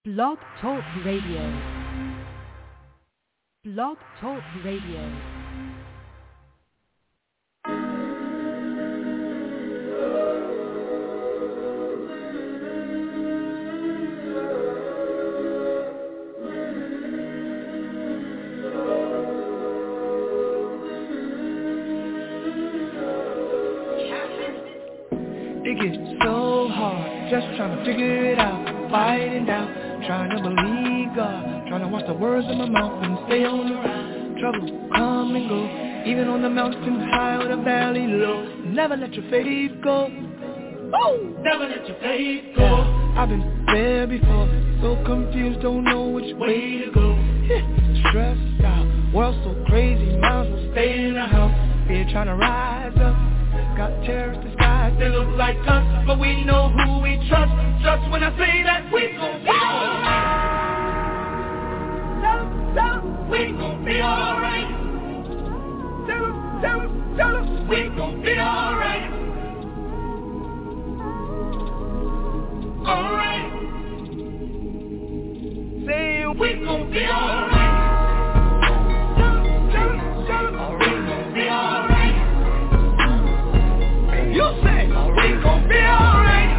Blog Talk Radio. Blog Talk Radio. It gets so hard, just trying to figure it out, fighting down, trying to believe God, trying to watch the words of my mouth and stay on the ride. Trouble come and go, even on the mountain high or the valley low. Never let your faith go. Woo! Never let your faith go. Yeah, I've been there before, so confused, don't know which way to go. Stressed out, world so crazy, might as well stay in the house. Fear trying to rise up. Got terrorists disguised, they look like us, but we know who we trust. Just when I say that we gon' be alright. We gon' be alright. We gon' be alright. Alright. Say we gon' be alright. We gon' be alright. You say we gon' be alright.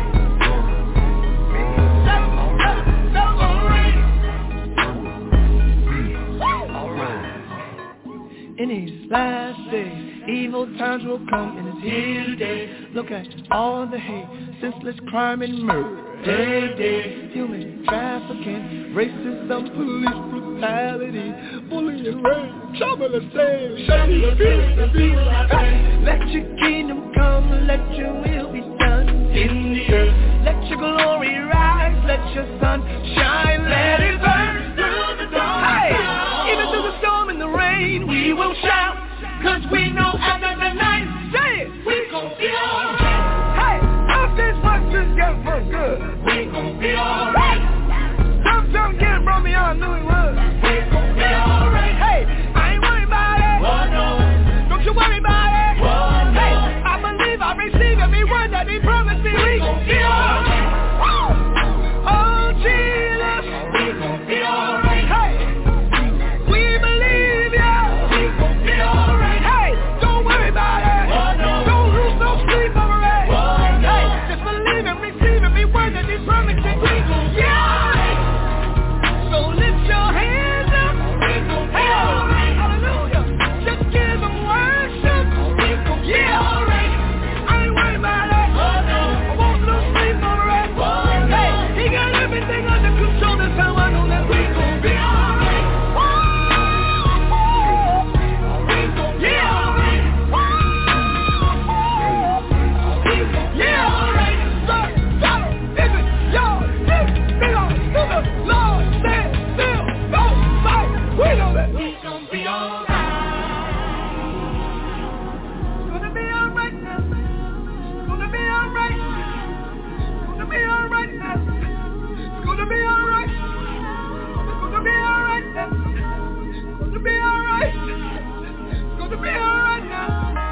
Alright. In these last days, evil times will come and it's here today. Look at all the hate, senseless crime and murder. Day, human trafficking, racism, police brutality, bullying, rape, trouble and shame. Shady abuse, the people I pay. Let your kingdom come, let your will be done in the earth. Let your glory rise, let your sun shine, let it burn through the dark. Hey, even through the storm and the rain, we will shout, 'cause we know after the night, say it, we gon' be alright. Hey, after what just get for good, we gon' be alright. Some get from me, I knew it was. We gon' be alright. Hey, I ain't worried about it. Oh no, don't you worry about it. Oh no, hey, I believe I receive every word that He promised me. We gon' be alright. Oh Jesus, we gon' be alright. Hey, we believe ya. We gon' be alright. Hey, don't worry about it. Oh no, don't lose no sleep over it. Oh no, hey, just believe and receive every word that He promised me. We gon' be alright. So lift your hands up. We gon' be alright. Hallelujah. Just give Him worship. We gon' be alright. I ain't worried about it. Oh no, I won't lose sleep over it. Oh no, hey, He got everything under control. That's how I know that we gon' be alright. We gon' be alright. We gon' be alright. Listen, y'all, this belongs to the Lord. Stand still, don't fight. We know that we gon' be alright. Gonna be alright now. Gonna be alright. Gonna be alright now. Gonna be alright. Gonna be alright now. Gonna be alright. Gonna be alright now.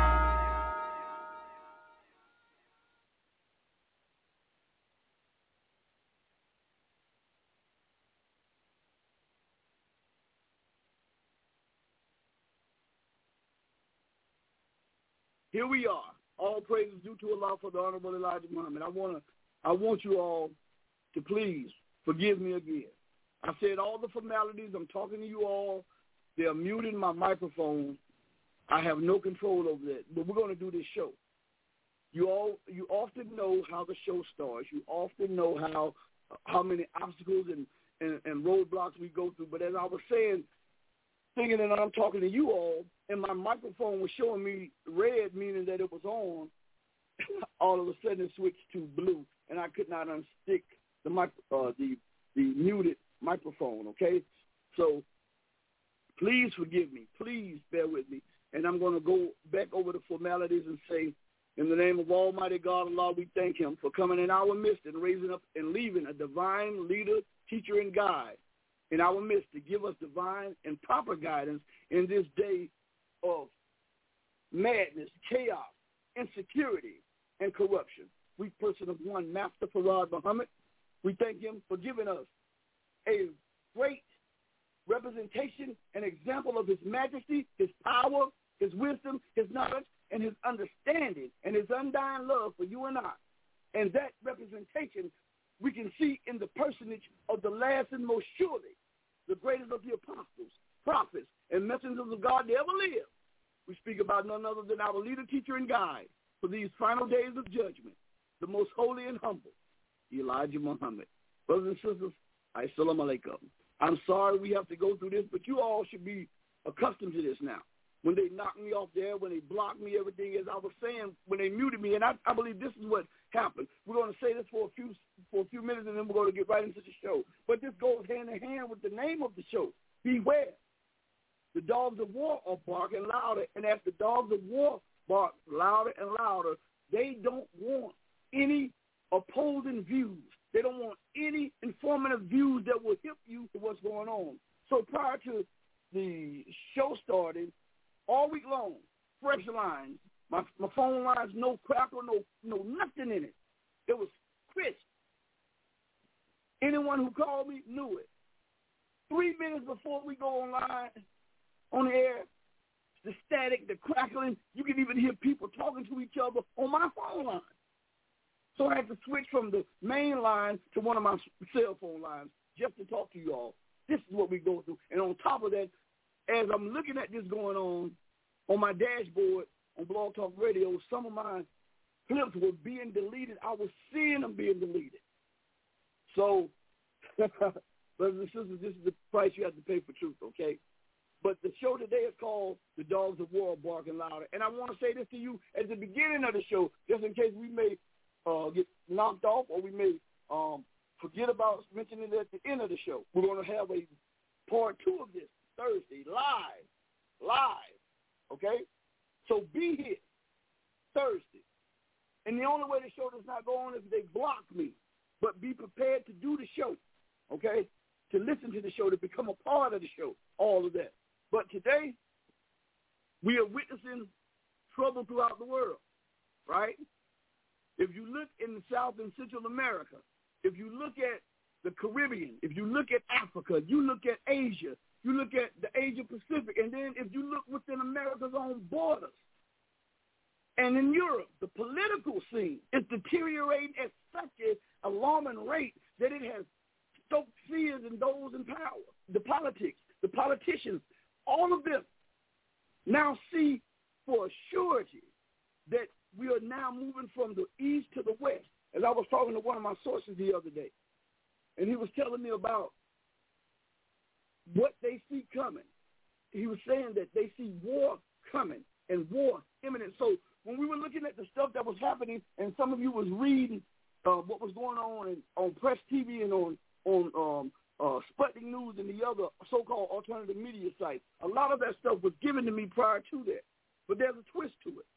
Here we are. All praise is due to Allah for the Honorable Elijah Muhammad. I want you all to please forgive me again. I said all the formalities. I'm talking to you all. They're muting my microphone. I have no control over that. But we're going to do this show. You often know how the show starts. You often know how many obstacles and roadblocks we go through. But as I was saying, thinking that I'm talking to you all, and my microphone was showing me red, meaning that it was on, all of a sudden it switched to blue, and I could not unstick the muted microphone, okay? So please forgive me. Please bear with me. And I'm going to go back over the formalities and say, in the name of Almighty God, Allah, we thank Him for coming in our midst and raising up and leaving a divine leader, teacher, and guide in our midst to give us divine and proper guidance in this day of madness, chaos, insecurity, and corruption. We person of one, Master Farad Muhammad, we thank Him for giving us a great representation, an example of his majesty, his power, his wisdom, his knowledge, and his understanding, and his undying love for you and I. And that representation we can see in the personage of the last and most surely, the greatest of the apostles, prophets, and messengers of God that ever lived. We speak about none other than our leader, teacher, and guide for these final days of judgment, the most holy and humble, Elijah Muhammad. Brothers and sisters, assalamu alaikum. I'm sorry we have to go through this, but you all should be accustomed to this now. When they knock me off there, when they block me, everything, as I was saying, when they muted me, and I believe this is what happened. We're going to say this for a few minutes, and then we're going to get right into the show. But this goes hand in hand with the name of the show, Beware. The dogs of war are barking louder, and as the dogs of war bark louder and louder, they don't want any opposing views. They don't want any informative views that will hip you to what's going on. So prior to the show starting, all week long, fresh lines, my phone lines, no crackle, no nothing in it. It was crisp. Anyone who called me knew it. 3 minutes before we go online, on the air, the static, the crackling, you can even hear people talking to each other on my phone line. So I had to switch from the main line to one of my cell phone lines just to talk to you all. This is what we go through. And on top of that, as I'm looking at this going on my dashboard on Blog Talk Radio, some of my clips were being deleted. I was seeing them being deleted. So, brothers and sisters, this is the price you have to pay for truth, okay? But the show today is called The Dogs of War Barking Louder. And I want to say this to you at the beginning of the show, just in case we may get knocked off or we may forget about mentioning it at the end of the show. We're going to have a part 2 of this Thursday, live, okay? So be here Thursday. And the only way the show does not go on is if they block me. But be prepared to do the show, okay? To listen to the show, to become a part of the show, all of that. But today, we are witnessing trouble throughout the world, right? If you look in South and Central America, if you look at the Caribbean, if you look at Africa, you look at Asia, you look at the Asia Pacific, and then if you look within America's own borders, and in Europe, the political scene is deteriorating at such an alarming rate that it has stoked fears in those in power. The politics, the politicians, all of them now see for a surety that we are now moving from the east to the west. As I was talking to one of my sources the other day, and he was telling me about what they see coming. He was saying that they see war coming and war imminent. So when we were looking at the stuff that was happening, and some of you was reading what was going on Press TV and on Sputnik News and the other so-called alternative media sites, a lot of that stuff was given to me prior to that. But there's a twist to it.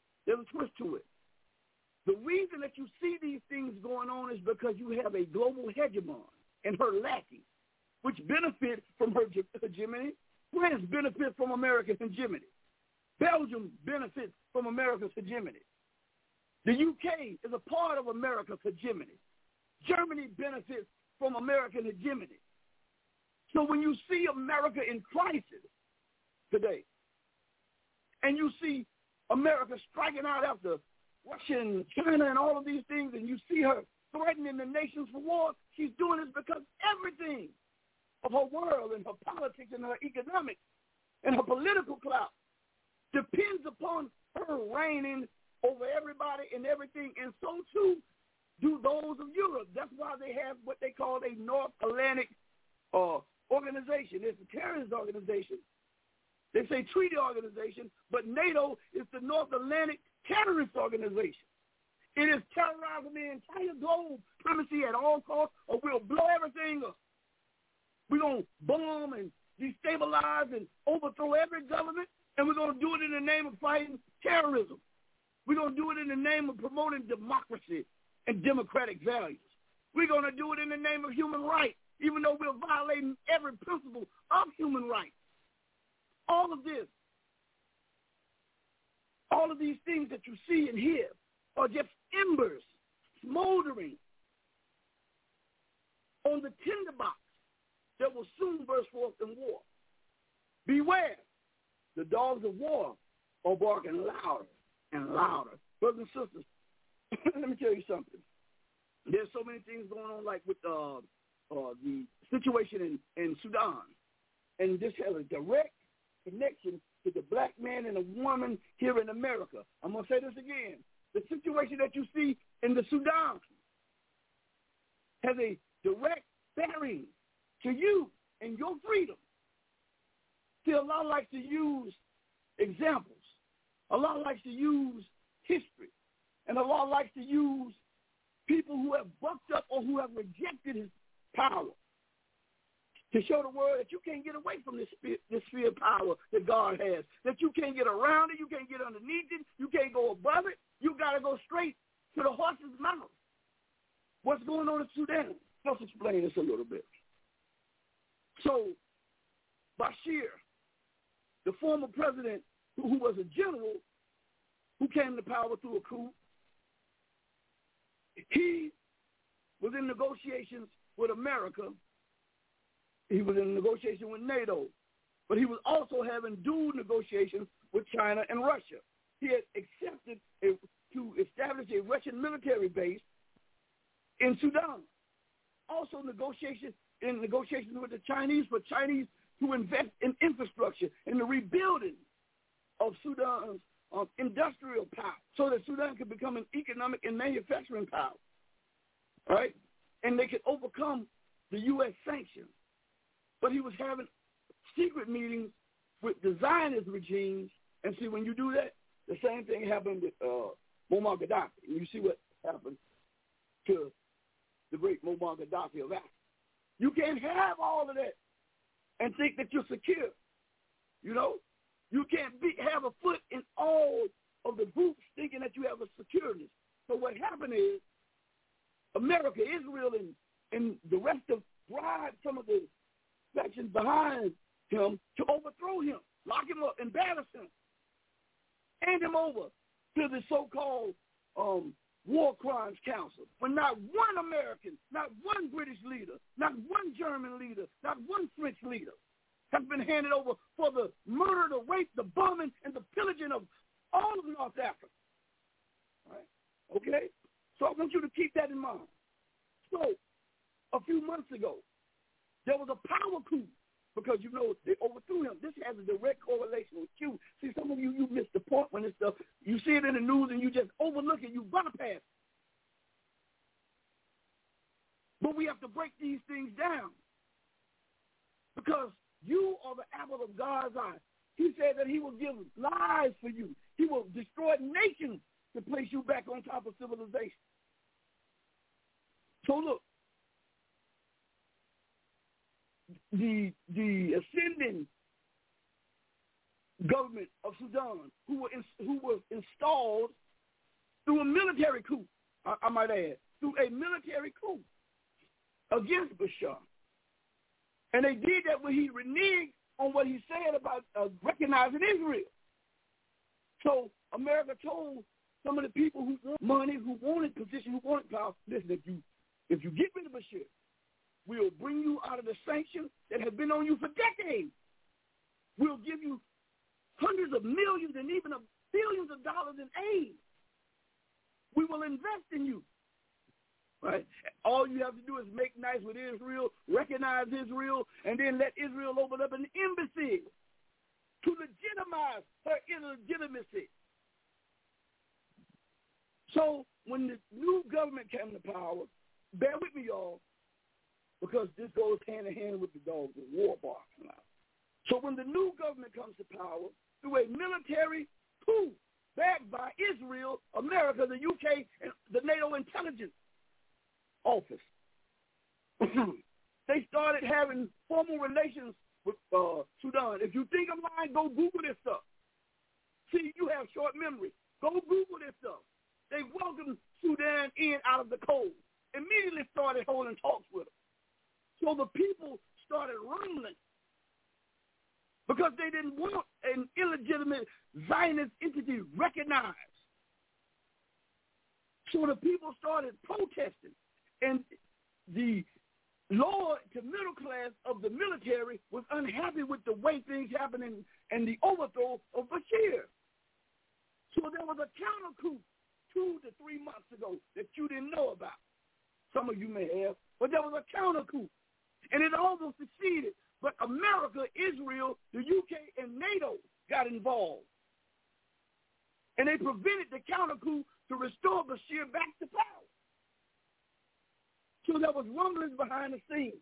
The reason that you see these things going on is because you have a global hegemon and her lackeys, which benefit from her hegemony. France benefits from America's hegemony. Belgium benefits from America's hegemony. The UK is a part of America's hegemony. Germany benefits from American hegemony. So when you see America in crisis today, and you see America striking out after Russia and China and all of these things, and you see her threatening the nations for war, she's doing this because everything of her world and her politics and her economics and her political clout depends upon her reigning over everybody and everything, and so too do those of Europe. That's why they have what they call a North Atlantic organization. It's a terrorist organization. They say treaty organization, but NATO is the North Atlantic terrorist organization. It is terrorizing the entire globe, primacy at all costs, or we'll blow everything up. We're going to bomb and destabilize and overthrow every government, and we're going to do it in the name of fighting terrorism. We're going to do it in the name of promoting democracy and democratic values. We're going to do it in the name of human rights, even though we're violating every principle of human rights. All of this, all of these things that you see and hear are just embers smoldering on the tinderbox that will soon burst forth in war. Beware, the dogs of war are barking louder and louder. Brothers and sisters, let me tell you something. There's so many things going on, like with the situation in Sudan. And this has a direct connection to the black man and a woman here in America. I'm going to say this again. The situation that you see in the Sudan has a direct bearing to you and your freedom. See, Allah likes to use examples. Allah likes to use history. And Allah likes to use people who have bucked up or who have rejected his power to show the world that you can't get away from this sphere of power that God has, that you can't get around it, you can't get underneath it, you can't go above it. You got to go straight to the horse's mouth. What's going on in Sudan? Let's explain this a little bit. So Bashir, the former president who was a general who came to power through a coup, he was in negotiations with America. He was in negotiation with NATO, but he was also having dual negotiations with China and Russia. He had accepted to establish a Russian military base in Sudan. Also negotiations with the Chinese for Chinese to invest in infrastructure and the rebuilding of Sudan's industrial power so that Sudan could become an economic and manufacturing power, right? And they could overcome the U.S. sanctions. But he was having secret meetings with the Zionist regimes. And see, when you do that, the same thing happened with Muammar Gaddafi. And you see what happened to the great Muammar Gaddafi of Africa. You can't have all of that and think that you're secure. You know? You can't have a foot in all of the groups thinking that you have a security. So what happened is America, Israel, and the rest of bribed some of the factions behind him to overthrow him, lock him up, embarrass him, hand him over to the so-called War Crimes Council. When not one American, not one British leader, not one German leader, not one French leader has been handed over for the murder, the rape, the bombing, and the pillaging of all of North Africa. All right? Okay? So I want you to keep that in mind. So a few months ago, there was a power coup because, you know, they overthrew him. This has a direct correlation with you. See, some of you missed the point when this stuff, you see it in the news and you just overlook it, you bypass it. But we have to break these things down because you are the apple of God's eye. He said that he will give lives for you. He will destroy nations to place you back on top of civilization. So look, the ascending government of Sudan, who was installed through a military coup, I might add, through a military coup against Bashar. And they did that when he reneged on what he said about recognizing Israel. So America told some of the people who want money, who wanted position, who wanted power, listen, if you get rid of Bashir, we'll bring you out of the sanctions that have been on you for decades. We'll give you hundreds of millions and even billions of dollars in aid. We will invest in you. Right? All you have to do is make nice with Israel, recognize Israel, and then let Israel open up an embassy to legitimize her illegitimacy. So when the new government came to power, bear with me, y'all, because this goes hand in hand with the dogs of war barking now. So when the new government comes to power through a military coup backed by Israel, America, the UK, and the NATO intelligence office, they started having formal relations with Sudan. If you think I'm lying, go Google this stuff. See, you have short memory. Go Google this stuff. They welcomed Sudan in out of the cold. Immediately started holding talks with them. So the people started rumbling because they didn't want an illegitimate Zionist entity recognized. So the people started protesting. And the lower to middle class of the military was unhappy with the way things happened and the overthrow of Bashir. So there was a counter coup 2 to 3 months ago that you didn't know about. Some of you may have, but there was a counter coup, and it almost succeeded. But America, Israel, the UK, and NATO got involved, and they prevented the counter coup to restore Bashir back to power. So there was rumblings behind the scenes,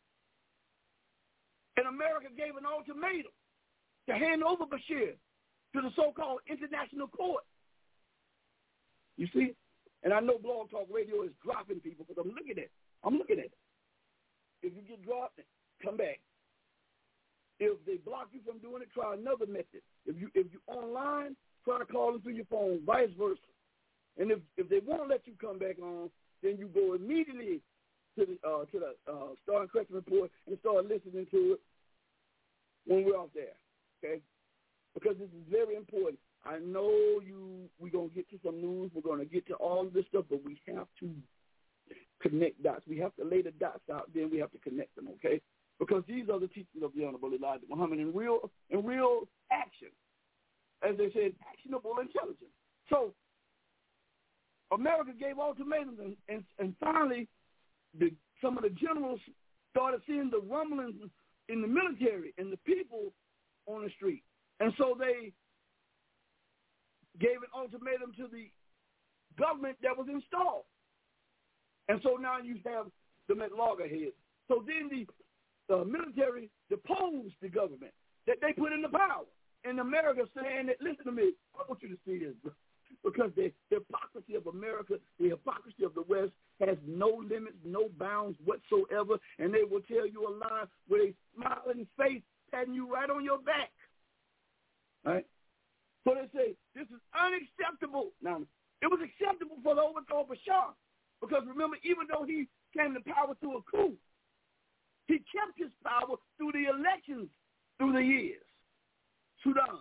and America gave an ultimatum to hand over Bashir to the so-called international court. You see? And I know Blog Talk Radio is dropping people because I'm looking at it. If you get dropped, come back. If they block you from doing it, try another method. If you online, try to call them through your phone, vice versa. And if they won't let you come back on, then you go immediately to the Star and Crescent Report and start listening to it when we're off there, okay? Because this is very important. I know we're going to get to some news. We're going to get to all of this stuff, but we have to connect dots. We have to lay the dots out, then we have to connect them, okay? Because these are the teachings of the Honorable Elijah Muhammad in real action. As they said, actionable intelligence. So America gave ultimatums, and finally some of the generals started seeing the rumblings in the military and the people on the street. And so they gave an ultimatum to the government that was installed. And so now you have them at loggerheads. So then the military deposed the government that they put into power. And America saying that, listen to me, I want you to see this, because the hypocrisy of America, the hypocrisy of the West has no limits, no bounds whatsoever, and they will tell you a lie with a smiling face, patting you right on your back. Right? So they say, this is unacceptable. Now, it was acceptable for the overthrow of Bashar, because remember, even though he came to power through a coup, he kept his power through the elections through the years. Sudan.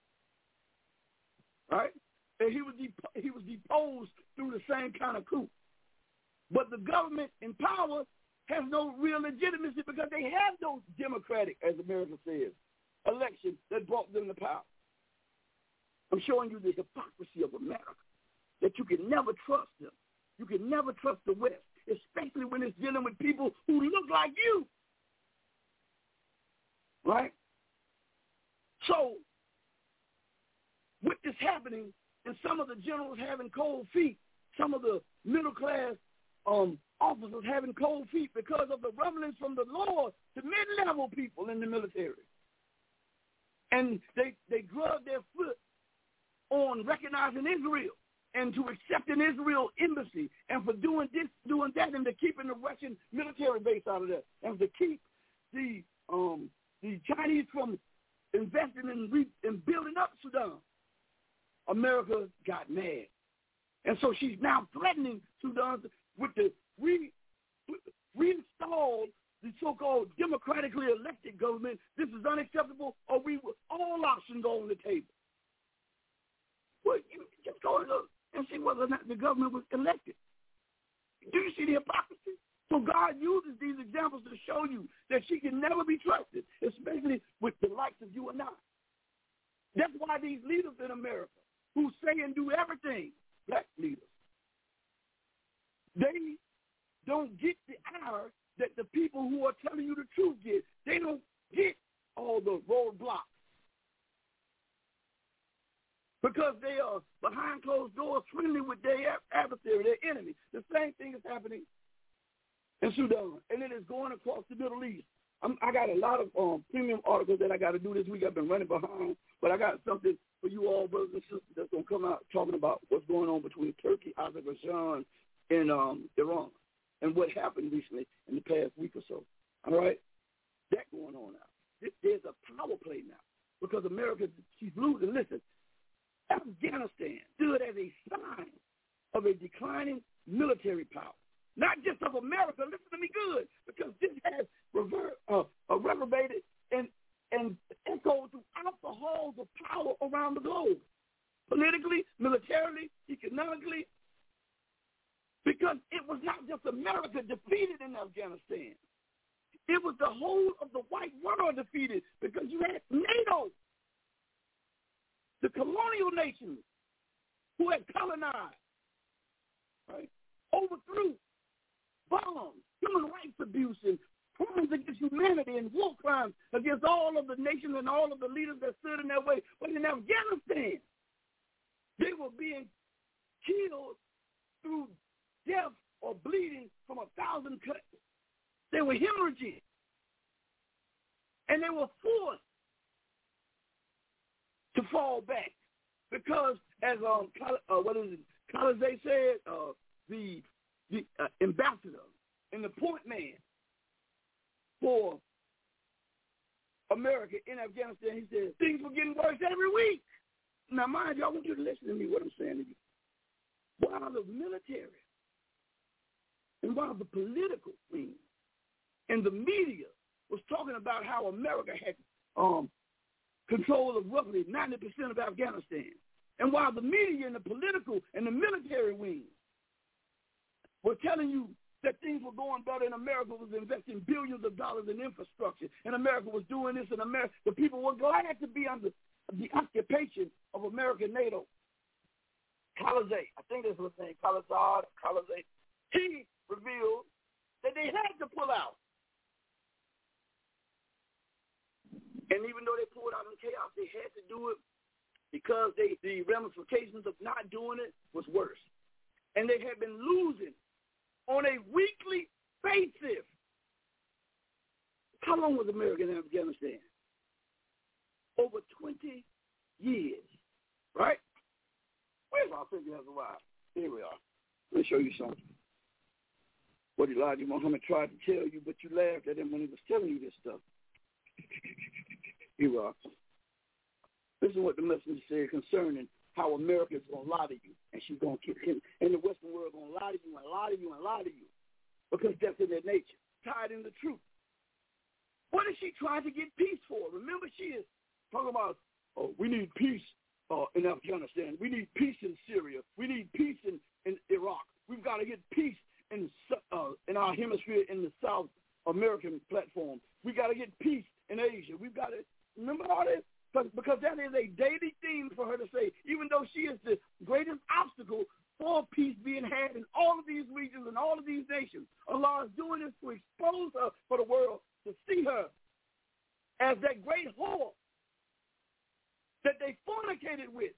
Right? And he was deposed through the same kind of coup. But the government in power has no real legitimacy because they have no democratic, as America says, election that brought them to power. I'm showing you the hypocrisy of America, that you can never trust them. You can never trust the West, especially when it's dealing with people who look like you. Right? So, with this happening, and some of the generals having cold feet, some of the middle-class officers having cold feet because of the rumblings from the lower to mid-level people in the military. And they drug their foot on recognizing Israel and to accepting Israel embassy and for doing this, doing that, and to keeping the Russian military base out of there, and to keep the Chinese from investing in building up Sudan. America got mad. And so she's now threatening Sudan with the reinstall the so-called democratically elected government. This is unacceptable, or all options are on the table. Well, you just go and look and see whether or not the government was elected. Do you see the hypocrisy? So God uses these examples to show you that she can never be trusted, especially with the likes of you and I. That's why these leaders in America who say and do everything, black leaders, they don't get the honor that the people who are telling you the truth get. They don't get all the roadblocks because they are behind closed doors friendly with their adversary, their enemy. The same thing is happening in Sudan, and it is going across the Middle East. I got a lot of premium articles that I got to do this week. I've been running behind, but I got something for you all, brothers and sisters, that's going to come out talking about what's going on between Turkey, Azerbaijan, and Iran, and what happened recently in the past week or so. All right? That's going on now. There's a power play now because America, she's losing. Listen, Afghanistan stood as a sign of a declining military power. Not just of America, listen to me good, because this has reverberated and echoed throughout the halls of power around the globe, politically, militarily, economically, because it was not just America defeated in Afghanistan. It was the whole of the white world defeated because you had NATO, the colonial nations who had colonized, right, overthrew, bombs, human rights abuse, and crimes against humanity and war crimes against all of the nations and all of the leaders that stood in their way. But in Afghanistan, they were being killed through death or bleeding from 1,000 cuts. They were hemorrhaging. And they were forced to fall back because, as Khalilzad said, the ambassador and the point man for America in Afghanistan, he said, things were getting worse every week. Now, mind you, I want you to listen to me, what I'm saying to you. While the military and while the political wing and the media was talking about how America had control of roughly 90% of Afghanistan, and while the media and the political and the military wing were telling you that things were going better and America was investing billions of dollars in infrastructure and America was doing this and America, the people were glad to be under the occupation of American NATO. Khalilzad, I think that's what his name, Khalilzad, he revealed that they had to pull out. And even though they pulled out in chaos, they had to do it because the ramifications of not doing it was worse. And they had been losing on a weekly basis. How long was America in Afghanistan? Over 20 years, right? Where's our figure as a while? Here we are. Let me show you something. What Elijah Muhammad tried to tell you, but you laughed at him when he was telling you this stuff. Here we are. This is what the messenger said concerning how America is going to lie to you, and she's going to keep him, and the Western world going to lie to you and lie to you and lie to you, because that's in their nature, tied in the truth. What is she trying to get peace for? Remember, she is talking about, we need peace in Afghanistan. We need peace in Syria. We need peace in Iraq. We've got to get peace in our hemisphere in the South American platform. We got to get peace in Asia. We've got to remember all this, because that is a daily theme for her to say, even though she is the greatest obstacle for peace being had in all of these regions and all of these nations. Allah is doing this to expose her for the world to see her as that great whore that they fornicated with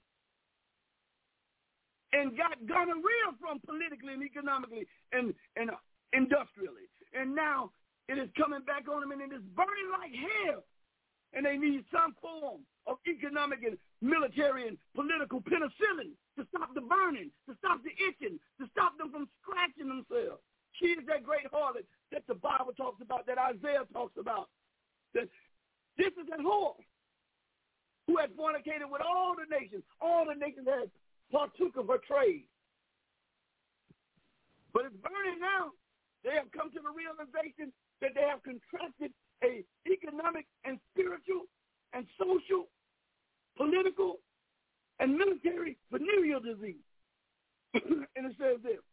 and got gonorrhea from politically and economically and industrially. And now it is coming back on them and it is burning like hell. And they need some form of economic and military and political penicillin to stop the burning, to stop the itching, to stop them from scratching themselves. She is that great harlot that the Bible talks about, that Isaiah talks about. That this is that whore who had fornicated with all the nations. All the nations had partook of her trade. But it's burning now. They have come to the realization that they have contracted a economic and spiritual and social, political, and military venereal disease. And it says this.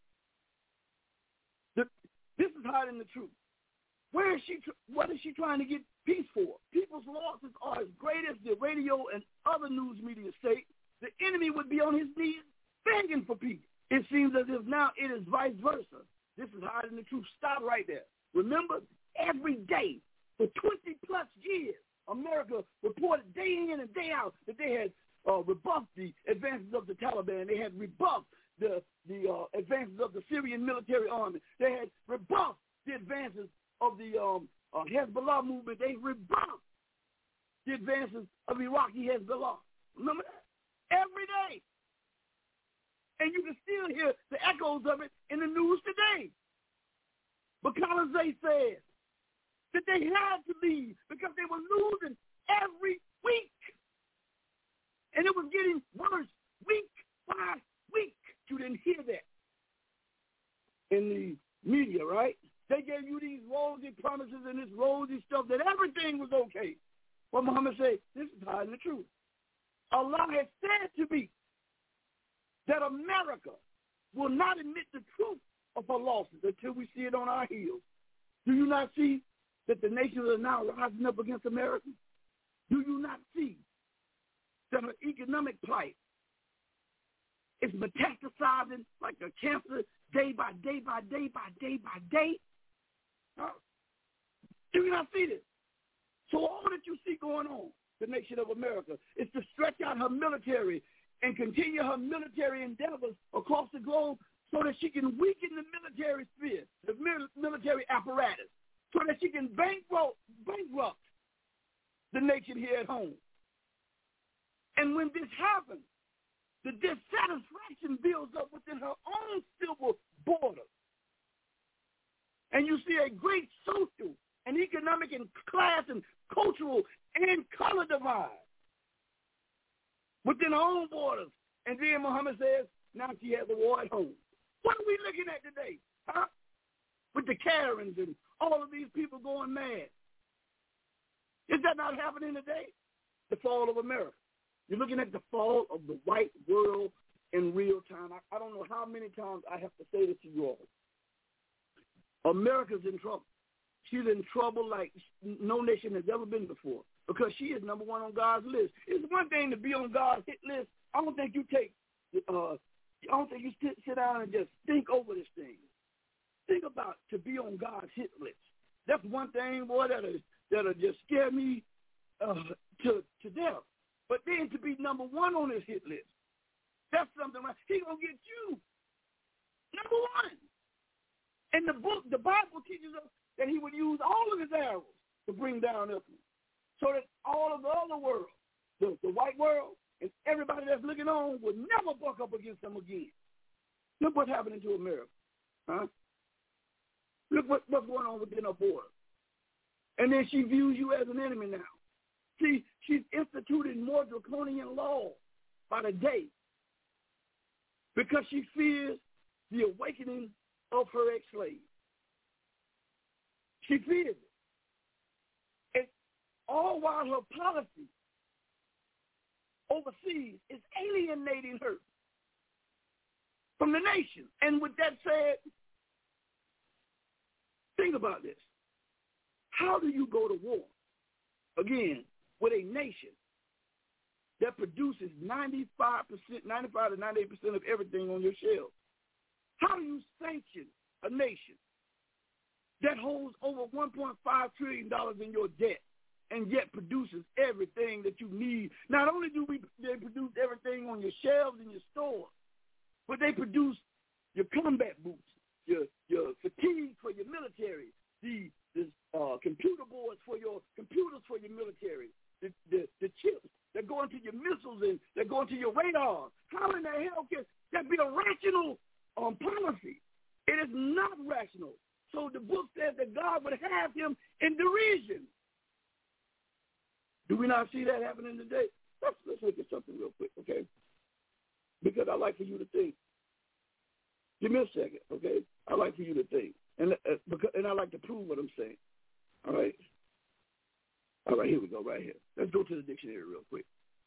This is hiding the truth. What is she trying to get peace for? People's losses are as great as the radio and other news media state. The enemy would be on his knees begging for peace. It seems as if now it is vice versa. This is hiding the truth. Stop right there. Remember, every day for 20-plus years, America reported day in and day out that they had rebuffed the advances of the Taliban. They had rebuffed the advances of the Syrian military army. They had rebuffed the advances of the Hezbollah movement. They rebuffed the advances of Iraqi Hezbollah. Remember that? Every day. And you can still hear the echoes of it in the news today. But Khalilzad said that they had to leave because they were losing every week. And it was getting worse week by week. You didn't hear that in the media, right? They gave you these rosy promises and this rosy stuff that everything was okay. But Muhammad said, this is hiding the truth. Allah has said to me that America will not admit the truth of her losses until we see it on our heels. Do you not see that the nations are now rising up against America? Do you not see that her economic plight is metastasizing like a cancer day by day by day by day by day? Do you not see this? So all that you see going on, the nation of America, is to stretch out her military and continue her military endeavors across the globe so that she can weaken the military sphere, the military apparatus, so that she can bankrupt the nation here at home. And when this happens, the dissatisfaction builds up within her own civil borders. And you see a great social and economic and class and cultural and color divide within her own borders. And then Muhammad says, now she has a war at home. What are we looking at today? Huh? With the Karens and all of these people going mad. Is that not happening today? The fall of America. You're looking at the fall of the white world in real time. I don't know how many times I have to say this to you all. America's in trouble. She's in trouble like no nation has ever been before because she is number one on God's list. It's one thing to be on God's hit list. I don't think you sit down and just think over this thing. Think about to be on God's hit list. That's one thing, boy, that'll just scare me to death. But then to be number one on his hit list, that's something like he's going to get you number one. And the Bible teaches us that he would use all of his arrows to bring down Israel so that all of the other world, the white world, and everybody that's looking on would never buck up against them again. Look what's happening to America. Huh? Look what's going on within her border. And then she views you as an enemy now. See, she's instituted more draconian laws by the day because she fears the awakening of her ex-slave. She fears it. And all while her policy overseas is alienating her from the nation. And with that said, think about this. How do you go to war, again, with a nation that produces 95 to 98% of everything on your shelves? How do you sanction a nation that holds over $1.5 trillion in your debt and yet produces everything that you need? Not only do they produce everything on your shelves in your stores, but they produce your combat boots, your fatigue for your military, the computer boards for your computers for your military, the chips that go into your missiles and that go into your radar. How in the hell can that be a rational policy? It is not rational. So the book says that God would have him in derision. Do we not see that happening today? Let's look at something real quick, okay? Because I like for you to think. Give me a second, okay? I like for you to think. And I like to prove what I'm saying. All right? All right, here we go, right here. Let's go to the dictionary real quick.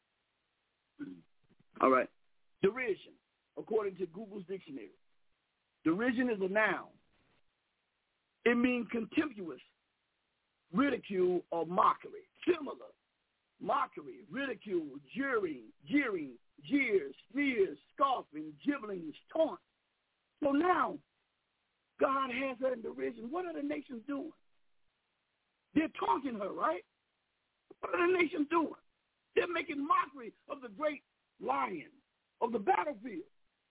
All right. Derision, according to Google's dictionary. Derision is a noun. It means contemptuous, ridicule, or mockery. Similar. Mockery, ridicule, jeering, jeers, sneers, scoffing, gibbling, taunt. So now, God has her in derision. What are the nations doing? They're taunting her, right? What are the nations doing? They're making mockery of the great lion of the battlefield.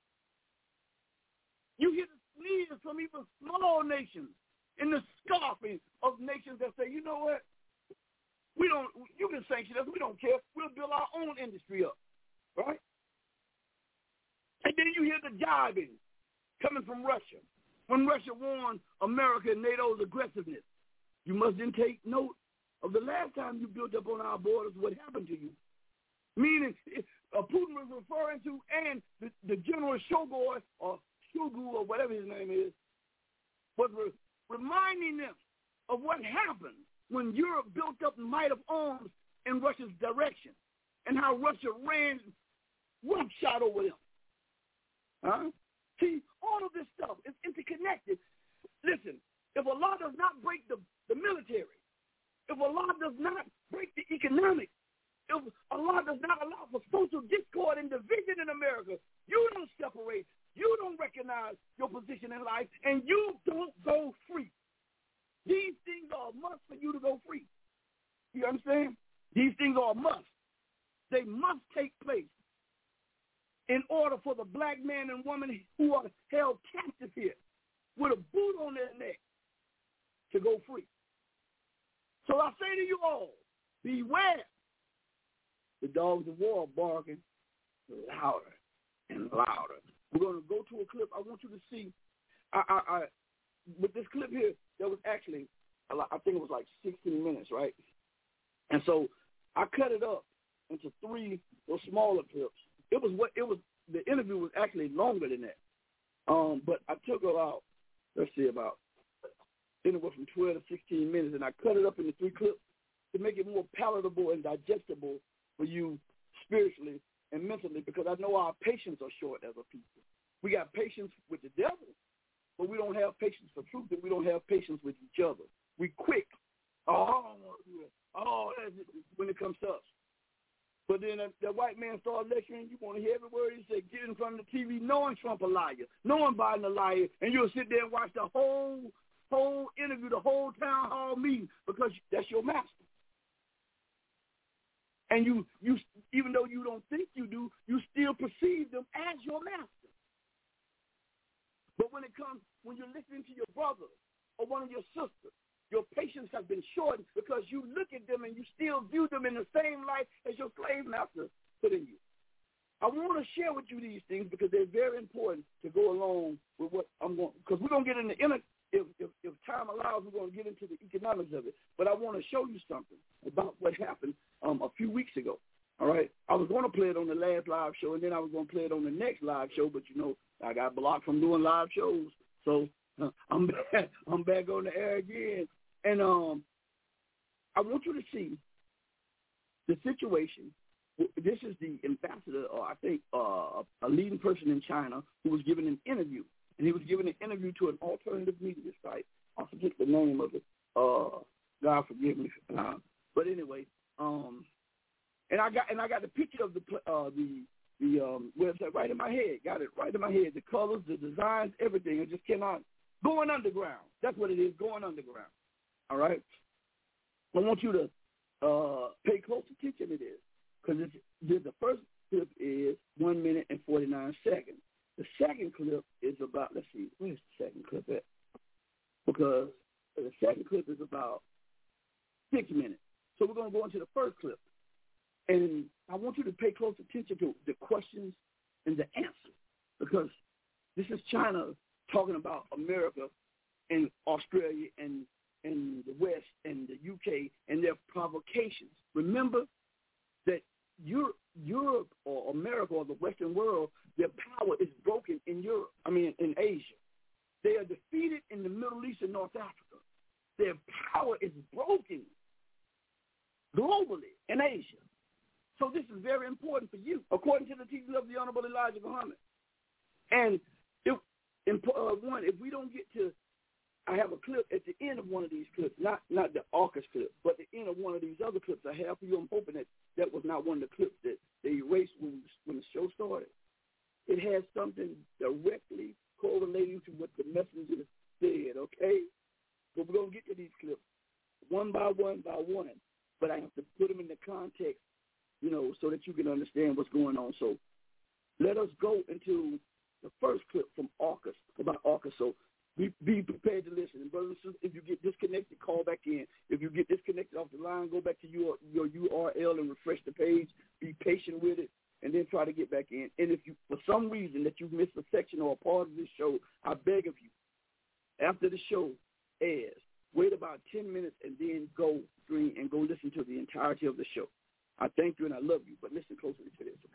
You hear the sneers from even small nations and the scoffing of nations that say, you know what? You can sanction us. We don't care. We'll build our own industry up, right? And then you hear the jibing coming from Russia. When Russia warned America and NATO's aggressiveness, you must then take note of the last time you built up on our borders, what happened to you. Meaning, Putin was referring to, and the General Shoigu or whatever his name is, was reminding them of what happened when Europe built up might of arms in Russia's direction and how Russia ran roughshod over them. Huh? See, all of this stuff is interconnected. Listen, if Allah does not break the military, if Allah does not break the economics, if Allah does not allow for social discord and division in America, you don't separate, you don't recognize your position in life, and you don't go free. These things are a must for you to go free. You understand? These things are a must. They must take place in order for the black man and woman who are held captive here with a boot on their neck to go free. So I say to you all, beware. The dogs of war are barking louder and louder. We're going to go to a clip. I want you to see. With this clip here, there was actually, I think it was like 16 minutes, right? And so I cut it up into 3 or smaller clips. The interview was actually longer than that. But I took about, anywhere from 12 to 16 minutes, and I cut it up into 3 clips to make it more palatable and digestible for you spiritually and mentally, because I know our patience are short as a people. We got patience with the devil, but we don't have patience for truth, and we don't have patience with each other. We quick. Oh, I don't want to do it. Oh, that's it, when it comes to us. But then that white man started lecturing, you want to hear every word he said, get in front of the TV knowing Trump a liar, knowing Biden a liar, and you'll sit there and watch the whole interview, the whole town hall meeting, because that's your master. And you even though you don't think you do, you still perceive them as your master. But when you're listening to your brother or one of your sisters, your patience has been shortened because you look at them and you still view them in the same light as your slave master put in you. I want to share with you these things because they're very important to go along with what I'm going, because we're going to get into, if time allows, we're going to get into the economics of it. But I want to show you something about what happened a few weeks ago. All right? I was going to play it on the last live show, and then I was going to play it on the next live show, but, I got blocked from doing live shows. So I'm back on the air again. And I want you to see the situation. This is the ambassador, or I think a leading person in China, who was giving an interview. And he was giving an interview to an alternative media site. I forget the name of it. God forgive me. But anyway, and I got the picture of the website right in my head. Got it right in my head. The colors, the designs, everything. It just came out. Going underground. That's what it is. Going underground. All right. I want you to pay close attention to this, because the first clip is 1 minute and 49 seconds. The second clip is about, let's see, where's the second clip at? Because the second clip is about 6 minutes. So we're going to go into the first clip. And I want you to pay close attention to the questions and the answers, because this is China talking about America and Australia and the West and the UK and their provocations. Remember that Europe or America or the Western world, their power is broken in in Asia. They are defeated in the Middle East and North Africa. Their power is broken globally in Asia. So this is very important for you, according to the teachings of the Honorable Elijah Muhammad. And if we don't get to, I have a clip at the end of one of these clips, not the AUKUS clip, but the end of one of these other clips I have for you. I'm hoping that was not one of the clips that they erased when the show started. It has something directly correlating to what the messenger said, okay? But we're going to get to these clips one by one, but I have to put them in the context, so that you can understand what's going on. So let us go into the first clip from AUKUS, about AUKUS. So be prepared to listen. And brothers and sisters, if you get disconnected, call back in. If you get disconnected off the line, go back to your URL and refresh the page. Be patient with it, and then try to get back in. And if you, for some reason, that you've missed a section or a part of this show, I beg of you, after the show airs, wait about 10 minutes and then go listen to the entirety of the show. I thank you and I love you, but listen closely to this, okay?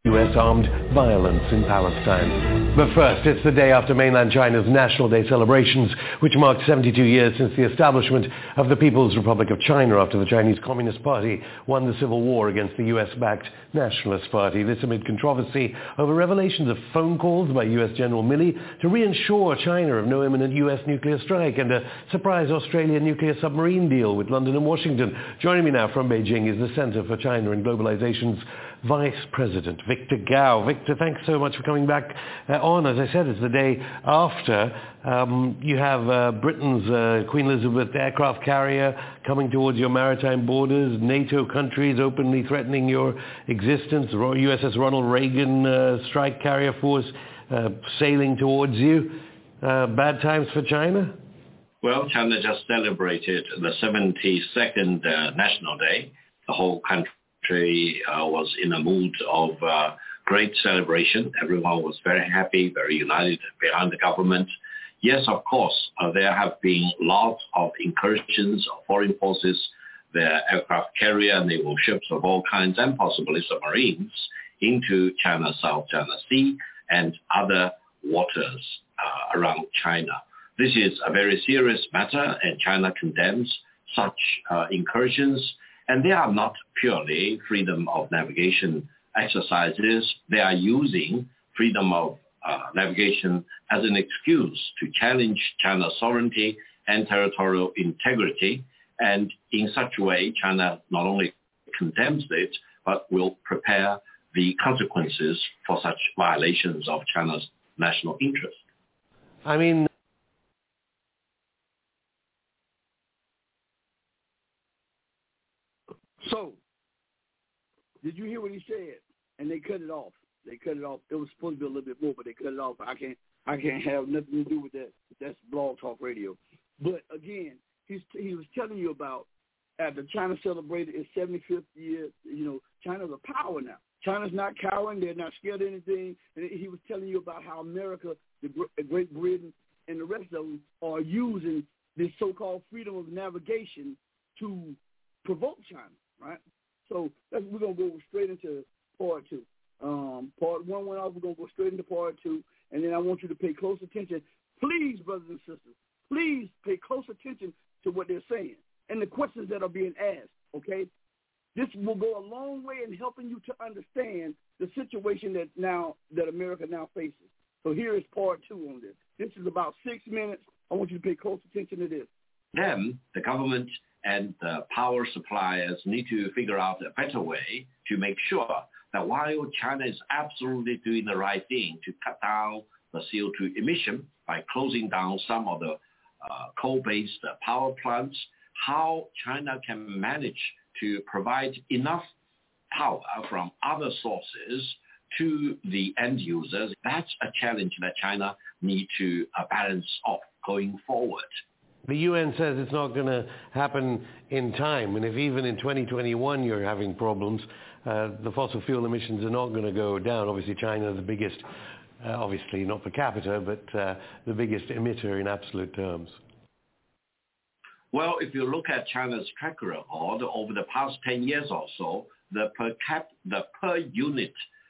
U.S. armed violence in Palestine. But first, it's the day after mainland China's National Day celebrations, which marked 72 years since the establishment of the People's Republic of China after the Chinese Communist Party won the civil war against the U.S.-backed Nationalist Party. This amid controversy over revelations of phone calls by U.S. General Milley to reassure China of no imminent U.S. nuclear strike and a surprise Australian nuclear submarine deal with London and Washington. Joining me now from Beijing is the Center for China and Globalization's Vice President Victor Gao. Victor, thanks so much for coming back on. As I said, it's the day after. You have Britain's Queen Elizabeth aircraft carrier coming towards your maritime borders, NATO countries openly threatening your existence, USS Ronald Reagan strike carrier force sailing towards you. Bad times for China? Well, China just celebrated the 72nd National Day. The whole country was in a mood of great celebration. Everyone was very happy, very united behind the government. Yes, of course, there have been lots of incursions of foreign forces, their aircraft carrier, naval ships of all kinds, and possibly submarines into China's South China Sea and other waters around China. This is a very serious matter, and China condemns such incursions. And they are not purely freedom of navigation exercises. They are using freedom of navigation as an excuse to challenge China's sovereignty and territorial integrity. And in such a way, China not only condemns it, but will prepare the consequences for such violations of China's national interest. I mean, so, did you hear what he said? And they cut it off. They cut it off. It was supposed to be a little bit more, but they cut it off. I can't have nothing to do with that. That's Blog Talk Radio. But again, he was telling you about after China celebrated its 75th year. You know, China's a power now. China's not cowering. They're not scared of anything. And he was telling you about how America, the Great Britain, and the rest of them are using this so-called freedom of navigation to provoke China. Right, so we're gonna go straight into part two. Part one went off. We're gonna go straight into part two, and then I want you to pay close attention, please, brothers and sisters. Please pay close attention to what they're saying and the questions that are being asked. Okay, this will go a long way in helping you to understand the situation that America now faces. So here is part two on this. This is about 6 minutes. I want you to pay close attention to this. Then the government and the power suppliers need to figure out a better way to make sure that while China is absolutely doing the right thing to cut down the CO2 emission by closing down some of the coal-based power plants, how China can manage to provide enough power from other sources to the end users. That's a challenge that China needs to balance off going forward. The UN says it's not going to happen in time, and if even in 2021 you're having problems, the fossil fuel emissions are not going to go down. Obviously, China is the biggest, obviously not per capita, but the biggest emitter in absolute terms. Well, if you look at China's track record over the past 10 years or so, the per unit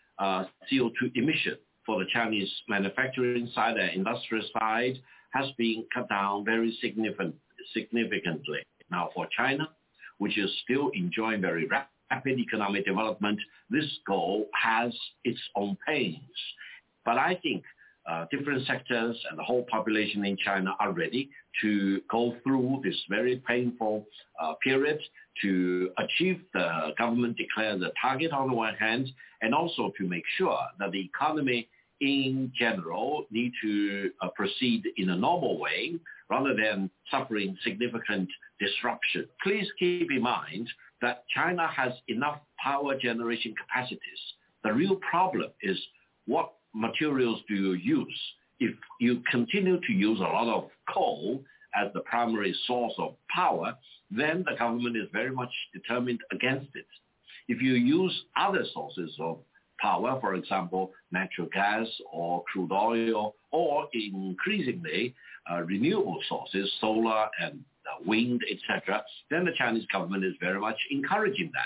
CO2 emission for the Chinese manufacturing side and industrial side has been cut down very significantly. Now for China, which is still enjoying very rapid economic development, this goal has its own pains. But I think different sectors and the whole population in China are ready to go through this very painful period to achieve the government declared the target on the one hand, and also to make sure that the economy in general need to proceed in a normal way rather than suffering significant disruption. Please keep in mind that China has enough power generation capacities. The real problem is what materials do you use? If you continue to use a lot of coal as the primary source of power, then the government is very much determined against it. If you use other sources of power, for example, natural gas or crude oil, or increasingly renewable sources, solar and wind, etc., then the Chinese government is very much encouraging that.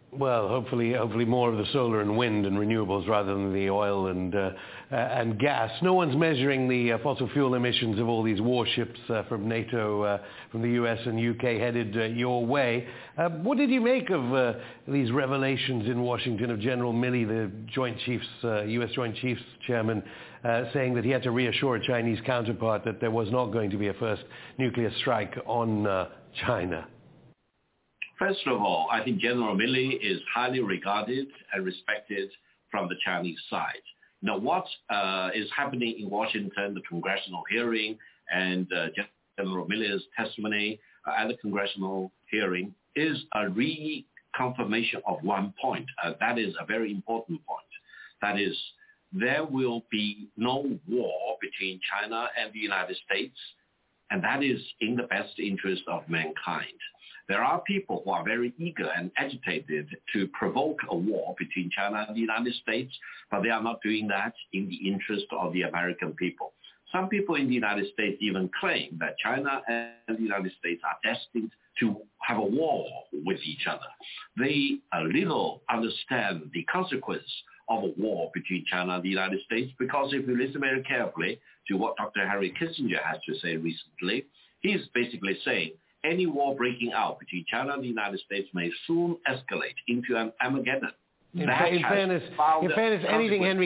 Well, hopefully more of the solar and wind and renewables rather than the oil and gas. No one's measuring the fossil fuel emissions of all these warships from NATO, from the US and UK headed your way. What did you make of these revelations in Washington of General Milley, the US Joint Chiefs Chairman, saying that he had to reassure a Chinese counterpart that there was not going to be a first nuclear strike on China? First of all, I think General Milley is highly regarded and respected from the Chinese side. Now, what is happening in Washington, the congressional hearing and General Milley's testimony at the congressional hearing is a reconfirmation of one point. That is a very important point. That is, there will be no war between China and the United States, and that is in the best interest of mankind. There are people who are very eager and agitated to provoke a war between China and the United States, but they are not doing that in the interest of the American people. Some people in the United States even claim that China and the United States are destined to have a war with each other. They little understand the consequence of a war between China and the United States, because if you listen very carefully to what Dr. Henry Kissinger has to say recently, he's basically saying any war breaking out between China and the United States may soon escalate into an Armageddon. In fairness, anything Henry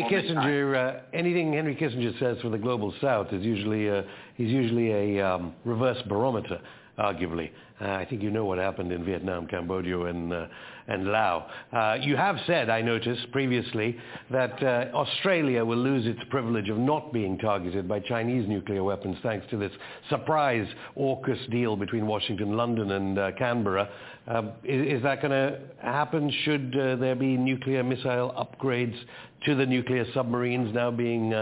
Kissinger says for the global South is usually a reverse barometer, arguably. I think you know what happened in Vietnam, Cambodia, and Laos. You have said, I noticed previously, that Australia will lose its privilege of not being targeted by Chinese nuclear weapons thanks to this surprise AUKUS deal between Washington, London, and Canberra. Is that going to happen? Should there be nuclear missile upgrades to the nuclear submarines now being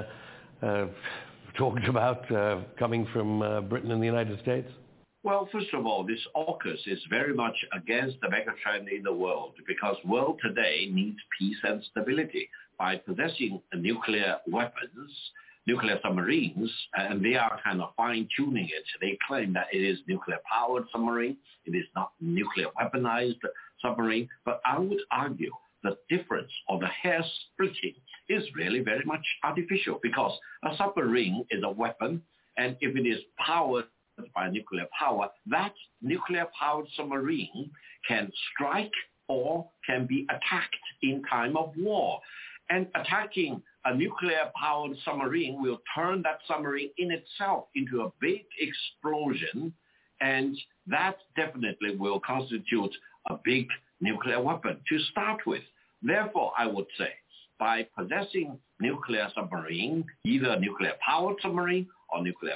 talked about coming from Britain and the United States? Well, first of all, this AUKUS is very much against the megatrend in the world, because the world today needs peace and stability. By possessing nuclear weapons, nuclear submarines, and they are kind of fine-tuning it. They claim that it is nuclear-powered submarine. It is not nuclear weaponized submarine. But I would argue the difference or the hair splitting is really very much artificial, because a submarine is a weapon, and if it is powered by nuclear power, that nuclear-powered submarine can strike or can be attacked in time of war. And attacking a nuclear-powered submarine will turn that submarine in itself into a big explosion, and that definitely will constitute a big nuclear weapon to start with. Therefore, I would say, by possessing nuclear submarine, either nuclear-powered submarine or nuclear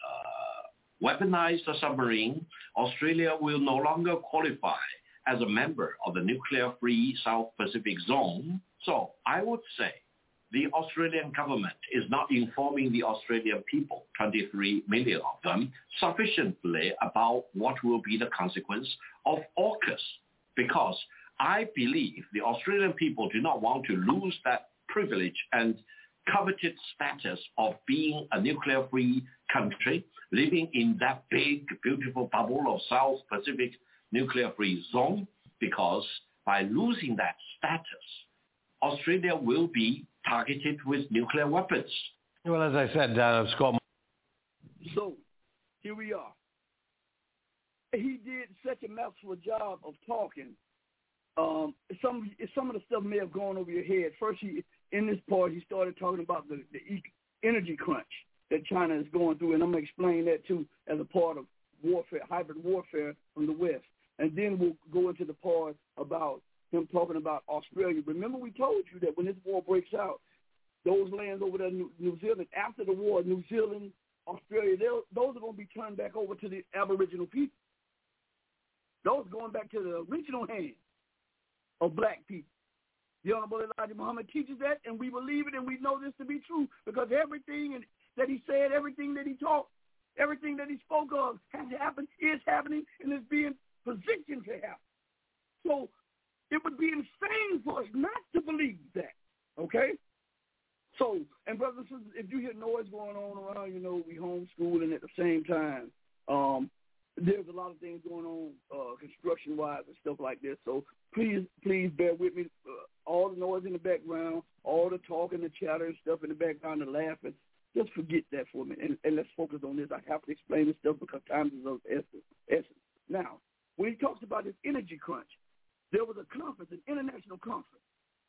weaponized submarine, Australia will no longer qualify as a member of the nuclear-free South Pacific Zone. So I would say the Australian government is not informing the Australian people, 23 million of them, sufficiently about what will be the consequence of AUKUS, because I believe the Australian people do not want to lose that privilege and coveted status of being a nuclear-free country, living in that big, beautiful bubble of South Pacific nuclear-free zone, because by losing that status, Australia will be targeted with nuclear weapons. Well, as I said, Scott. So, here we are. He did such a masterful job of talking. Some of the stuff may have gone over your head. First, in this part, he started talking about the energy crunch that China is going through, and I'm going to explain that, too, as a part of warfare, hybrid warfare from the West. And then we'll go into the part about him talking about Australia. Remember, we told you that when this war breaks out, those lands over there in New Zealand, after the war, New Zealand, Australia, those are going to be turned back over to the Aboriginal people. Those going back to the original hands of black people. The Honorable Elijah Muhammad teaches that, and we believe it, and we know this to be true, because everything that he said, everything that he taught, everything that he spoke of has happened, is happening, and is being positioned to happen. So it would be insane for us not to believe that, okay? So, and brothers and sisters, if you hear noise going on around, we homeschooling at the same time. there's a lot of things going on construction-wise and stuff like this. So please bear with me. All the noise in the background, all the talk and the chatter and stuff in the background, the laughing, just forget that for a minute, and let's focus on this. I have to explain this stuff because time is of essence. Now, when he talks about this energy crunch, there was a conference, an international conference,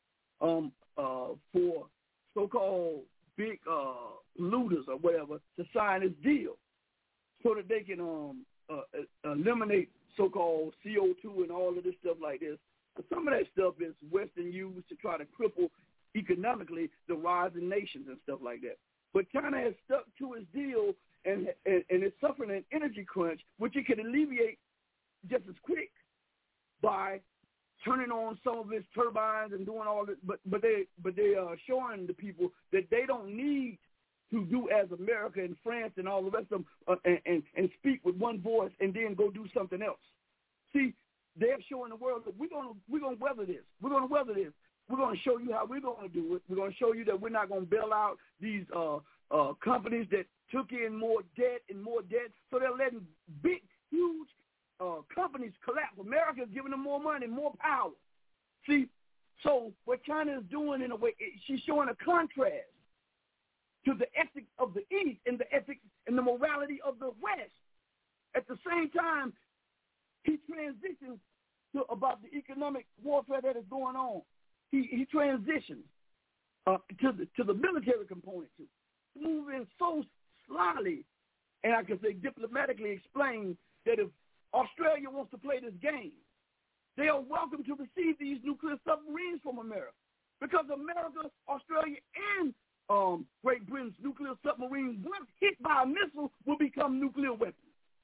for so-called big polluters or whatever to sign this deal so that they can eliminate so-called CO2 and all of this stuff like this. Some of that stuff is Western used to try to cripple economically the rising nations and stuff like that. But China has stuck to its deal and it's suffering an energy crunch, which it can alleviate just as quick by turning on some of its turbines and doing all this. But they are showing the people that they don't need to do as America and France and all the rest of them and speak with one voice and then go do something else. See, they're showing the world that we're gonna weather this. We're gonna weather this. We're gonna show you how we're gonna do it. We're gonna show you that we're not gonna bail out these companies that took in more debt, so they're letting big, huge companies collapse. America is giving them more money, more power. See, so what China is doing in a way, she's showing a contrast to the ethics of the East and the ethics and the morality of the West. At the same time, he transitions to about the economic warfare that is going on. He transitions to the military component too, moving so slyly, and I can say diplomatically explain that if Australia wants to play this game, they are welcome to receive these nuclear submarines from America, because America, Australia, and Great Britain's nuclear submarines, once hit by a missile, will become nuclear weapons.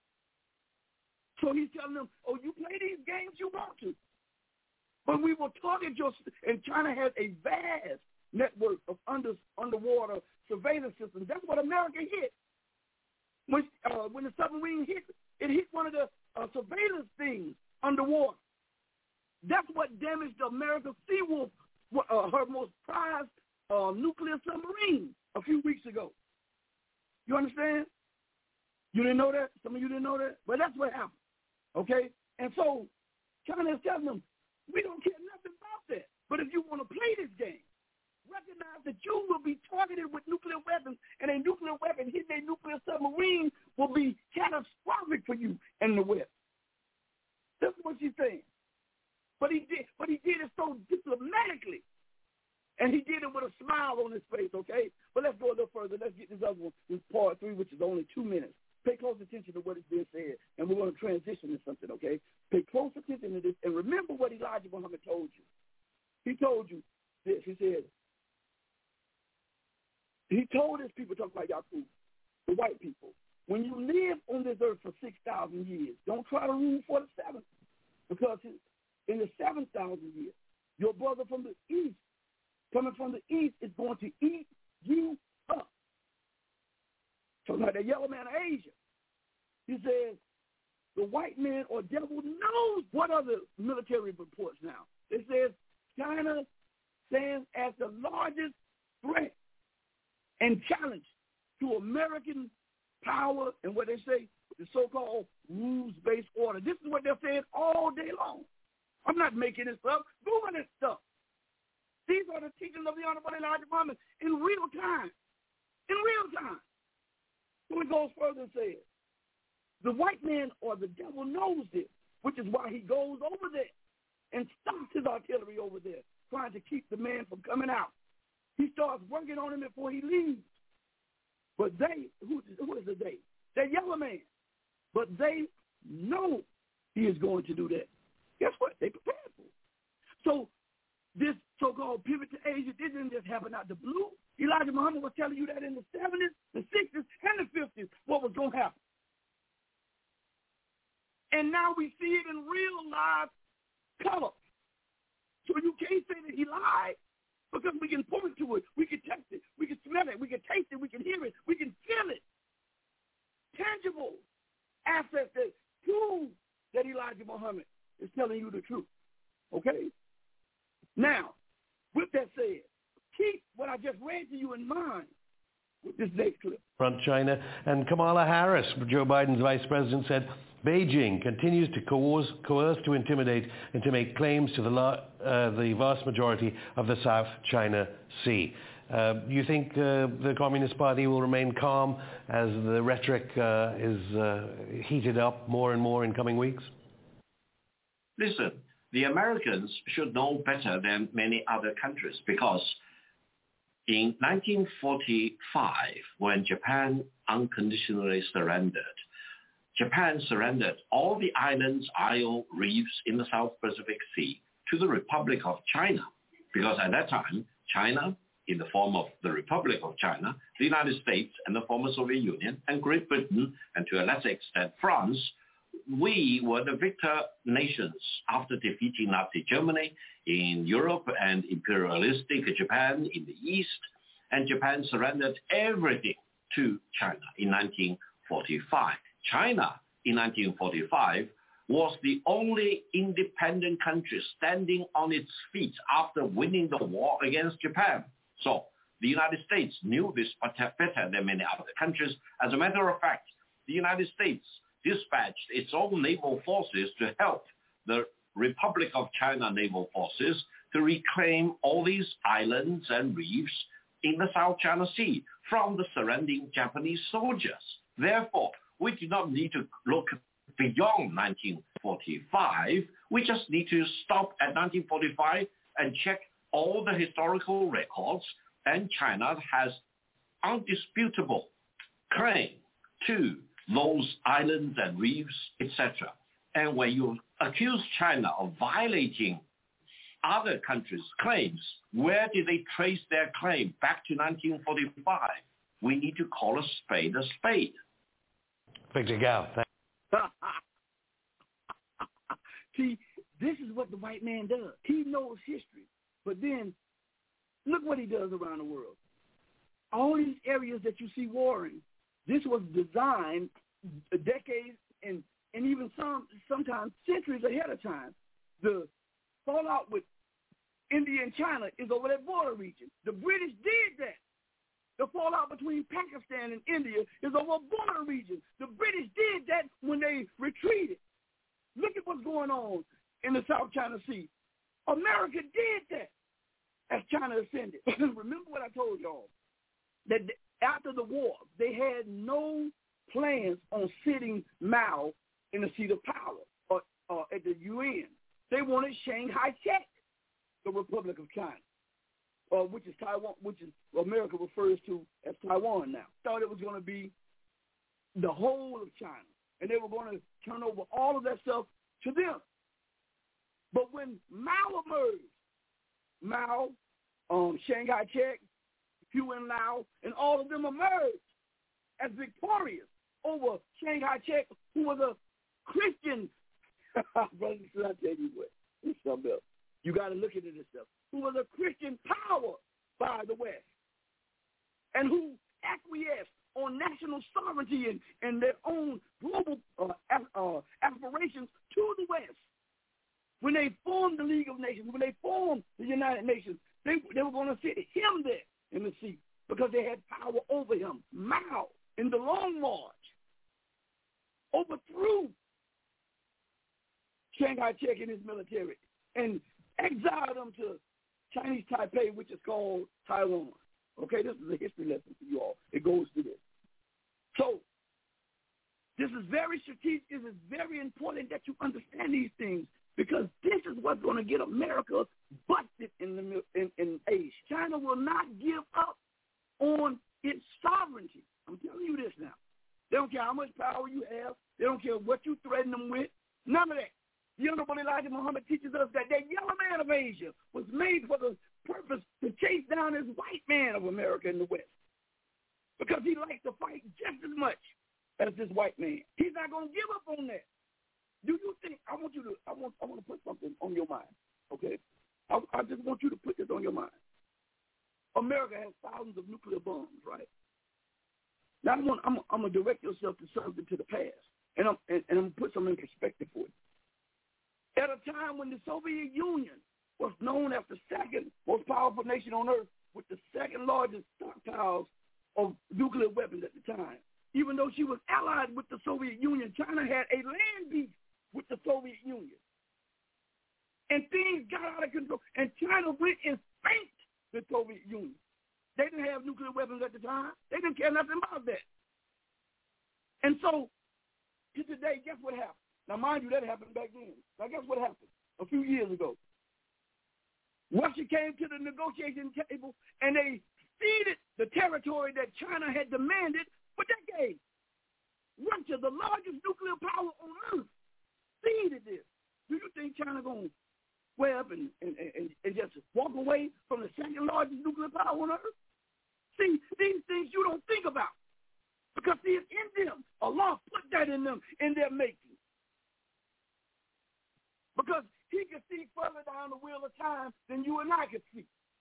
So he's telling them, oh, you play these games you want to, but we will target your, and China has a vast network of underwater surveillance systems. That's what America hit. When the submarine hit, it hit one of the surveillance things underwater. That's what damaged America's Seawolf, her most prized nuclear submarine a few weeks ago. You understand? You didn't know that? Some of you didn't know that? But that's what happened, okay? And so China is telling them, we don't care nothing about that. But if you want to play this game, recognize that you will be targeted with nuclear weapons, and a nuclear weapon hitting a nuclear submarine will be catastrophic for you in the West. That's what she's saying. But he did it so diplomatically. And he did it with a smile on his face, okay? But let's go a little further. Let's get this other one, this part 3, which is only 2 minutes. Pay close attention to what is being said, and we're going to transition to something, okay? Pay close attention to this, and remember what Elijah Muhammad told you. He told you this. He said, he told his people, talking about Yaqub, the white people, when you live on this earth for 6,000 years, don't try to rule for the 7th, because in the 7,000 years, your brother from the east, coming from the east, is going to eat you up. So like the yellow man of Asia, he says, the white man or devil knows what are the military reports now. It says China stands as the largest threat and challenge to American power and what they say, the so-called rules-based order. This is what they're saying all day long. I'm not making this up. Google this stuff. These are the teachings of the Honorable Elijah Muhammad in real time. In real time. So it goes further and says, the white man or the devil knows this, which is why he goes over there and stops his artillery over there, trying to keep the man from coming out. He starts working on him before he leaves. But they, who is the they? The yellow man. But they know he is going to do that. Guess what? They prepared for it. So this so-called pivot to Asia didn't just happen out the blue. Elijah Muhammad was telling you that in the 70s, the 60s, and the 50s, what was going to happen. And now we see it in real live color. So you can't say that he lied, because we can point to it, we can taste it, we can smell it, we can taste it, we can hear it, we can feel it. Tangible assets that prove that Elijah Muhammad is telling you the truth. Okay? Now, with that said, keep what I just read to you in mind with this next clip. Front China. And Kamala Harris, Joe Biden's vice president, said Beijing continues to coerce to intimidate and to make claims to the vast majority of the South China Sea. You think the Communist Party will remain calm as the rhetoric is heated up more and more in coming weeks? Listen, the Americans should know better than many other countries because in 1945, when Japan unconditionally surrendered, Japan surrendered all the islands, isle, reefs in the South Pacific Sea to the Republic of China because at that time, China, in the form of the Republic of China, the United States and the former Soviet Union, and Great Britain, and to a lesser extent France, we were the victor nations after defeating Nazi Germany in Europe and imperialistic Japan in the East, and Japan surrendered everything to China in 1945. China in 1945 was the only independent country standing on its feet after winning the war against Japan. So the United States knew this better than many other countries. As a matter of fact, the United States dispatched its own naval forces to help the Republic of China naval forces to reclaim all these islands and reefs in the South China Sea from the surrendering Japanese soldiers. Therefore, we do not need to look beyond 1945. We just need to stop at 1945 and check all the historical records, and China has undisputable claim to those islands and reefs, etc. And when you accuse China of violating other countries' claims, where did they trace their claim? Back to 1945. We need to call a spade a spade. Victor Gao. See, this is what the white man does. He knows history. But then, look what he does around the world. All these areas that you see warring, this was designed decades and even sometimes centuries ahead of time. The fallout with India and China is over that border region. The British did that. The fallout between Pakistan and India is over a border region. The British did that when they retreated. Look at what's going on in the South China Sea. America did that as China ascended. Remember what I told y'all, that after the war, they had no plans on sitting Mao in the seat of power or at the UN. They wanted Chiang Kai-shek, the Republic of China, which is Taiwan, which is America refers to as Taiwan now. Thought it was going to be the whole of China, and they were going to turn over all of that stuff to them. But when Mao emerged, Mao, Chiang Kai-shek, Hu Enlai, and all of them emerged as victorious over Chiang Kai-shek, who was a Christian. Brother, I tell you what, it's something else. You got to look into this stuff. Who was a Christian power by the West, and who acquiesced on national sovereignty and their own global aspirations to the West. When they formed the League of Nations, when they formed the United Nations, they were going to sit him there in the seat because they had power over him. Mao, in the Long March, overthrew Chiang Kai-shek and his military and exiled them to Chinese Taipei, which is called Taiwan. Okay, this is a history lesson for you all. It goes to this. So this is very strategic. It is very important that you understand these things, because this is what's going to get America busted in Asia. China will not give up on its sovereignty. I'm telling you this now. They don't care how much power you have. They don't care what you threaten them with. None of that. The Honorable Elijah Muhammad teaches us that yellow man of Asia was made for the purpose to chase down this white man of America in the West, because he likes to fight just as much as this white man. He's not going to give up on that. Do you think, I want to put something on your mind, okay? I just want you to put this on your mind. America has thousands of nuclear bombs, right? Now I'm going to direct yourself to something to the past, and I'm going to put something in perspective for you. At a time when the Soviet Union was known as the second most powerful nation on earth, with the second largest stockpiles of nuclear weapons at the time. Even though she was allied with the Soviet Union, China had a land beef with the Soviet Union. And things got out of control. And China went and spanked the Soviet Union. They didn't have nuclear weapons at the time. They didn't care nothing about that. And so, to today, guess what happened? Now, mind you, that happened back then. Now, guess what happened a few years ago? Russia came to the negotiation table, and they ceded the territory that China had demanded for decades. Russia, the largest nuclear power on earth, ceded this. Do you think China going to square up and just walk away from the second largest nuclear power on earth? See, these things you don't think about. Because, see, it's in them. Allah put that in them, in their making. Because he can see further down the wheel of time than you and I could see.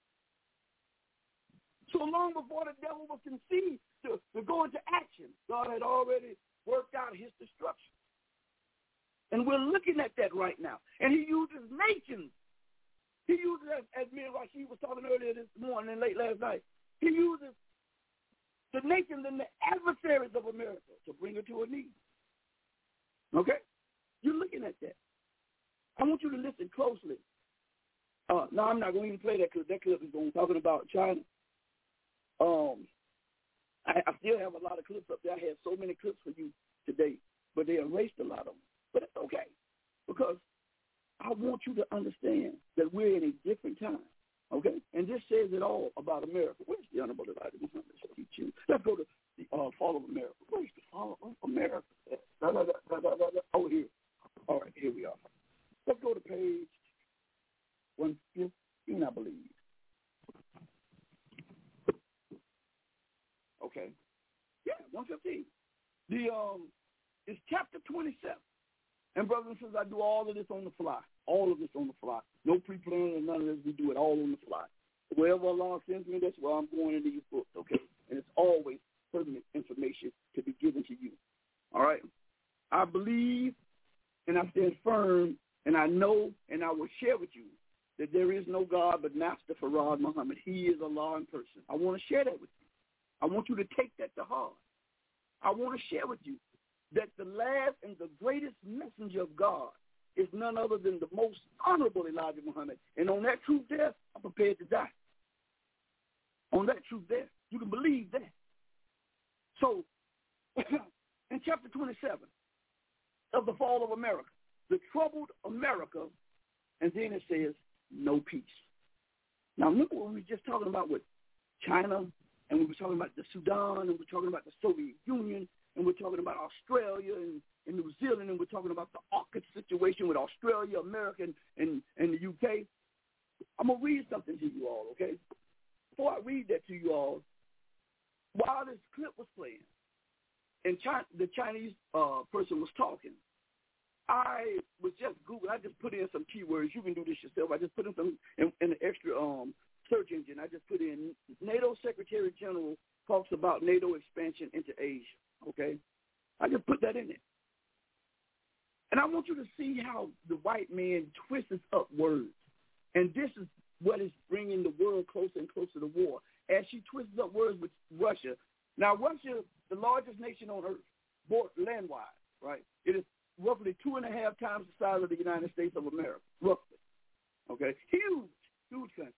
So long before the devil was conceived to go into action, God had already worked out his destruction. And we're looking at that right now. And he uses nations. He uses, as me and Rashid was talking earlier this morning and late last night, he uses the nations and the adversaries of America to bring her to her knees. Okay? You're looking at that. I want you to listen closely. Now, I'm not going to even play that clip. That clip is going talking about China. I still have a lot of clips up there. I had so many clips for you today, but they erased a lot of them. But it's okay, because I want you to understand that we're in a different time, okay? And this says it all about America. Where's the Honorable Elijah Muhammad? Let's go to the Fall of America. Where's the Fall of America? Oh, here. All right, here we are. Let's go to page 115, I believe. Okay. Yeah, 115. It's chapter 27. And brothers and sisters, I do all of this on the fly. All of this on the fly. No pre-planning or none of this. We do it all on the fly. Wherever Allah sends me, that's where I'm going in these books, okay? And it's always pertinent information to be given to you. All right? I believe and I stand firm, and I know and I will share with you that there is no God but Master Farad Muhammad. He is Allah in person. I want to share that with you. I want you to take that to heart. I want to share with you that the last and the greatest messenger of God is none other than the most honorable Elijah Muhammad. And on that truth there, I'm prepared to die. On that truth there. You can believe that. So, in chapter 27 of the Fall of America, the troubled America, and then it says, no peace. Now, remember what we were just talking about with China, and we were talking about the Sudan, and we were talking about the Soviet Union, and we're talking about Australia and New Zealand, and we're talking about the AUKUS situation with Australia, America, and the UK. I'm going to read something to you all, okay? Before I read that to you all, while this clip was playing, and the Chinese person was talking, I was just Googling. I just put in some keywords. You can do this yourself. I just put in some in the extra search engine. I just put in NATO Secretary General talks about NATO expansion into Asia. Okay? I just put that in there. And I want you to see how the white man twists up words. And this is what is bringing the world closer and closer to war. As she twists up words with Russia. Now, Russia, the largest nation on earth, land-wise, right? It is roughly 2.5 times the size of the United States of America, roughly. Okay? Huge country.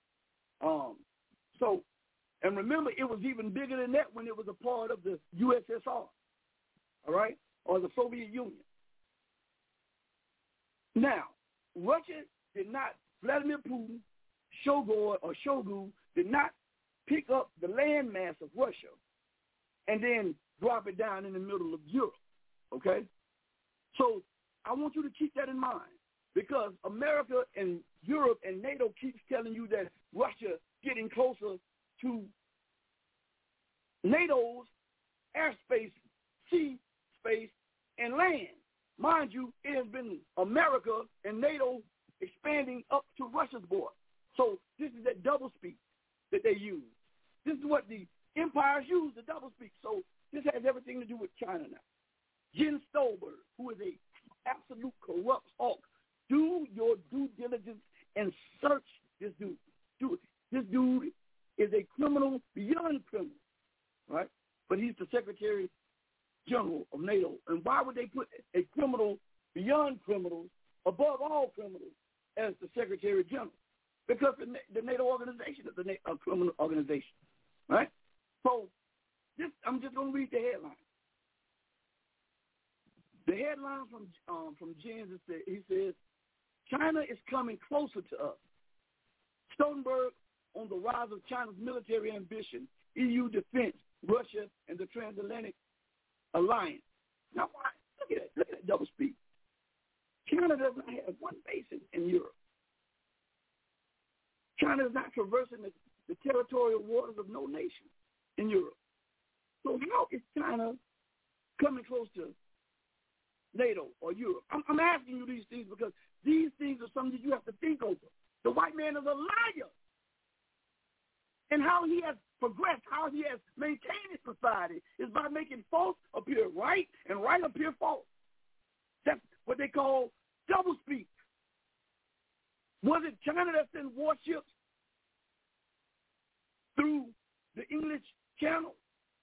So, and remember, it was even bigger than that when it was a part of the USSR, all right, or the Soviet Union. Now, Russia did not, Vladimir Putin, Shoigu did not pick up the landmass of Russia and then drop it down in the middle of Europe, okay? So I want you to keep that in mind, because America and Europe and NATO keeps telling you that Russia getting closer to NATO's airspace, sea space, and land. Mind you, it has been America and NATO expanding up to Russia's border. So this is that doublespeak that they use. This is what the empires use, the doublespeak. So this has everything to do with China now. Jens Stolberg, who is a absolute corrupt hawk, do your due diligence and search this dude. This dude is a criminal beyond criminal. right? But he's the Secretary General of NATO. And why would they put a criminal beyond criminals, above all criminals, as the Secretary General? Because the NATO organization is a criminal organization, right? So I'm just going to read the headline. The headline from Jens, he says, China is coming closer to us. Stoltenberg on the rise of China's military ambition, EU defense, Russia, and the transatlantic alliance. Now, why? Look at that double speak. China does not have one base in Europe. China is not traversing the territorial waters of no nation in Europe. So how is China coming close to NATO or Europe? I'm asking you these things because these things are something you have to think over. The white man is a liar. And how he has progressed, how he has maintained his society is by making false appear right and right appear false. That's what they call doublespeak. Was it China that sent warships through the English Channel?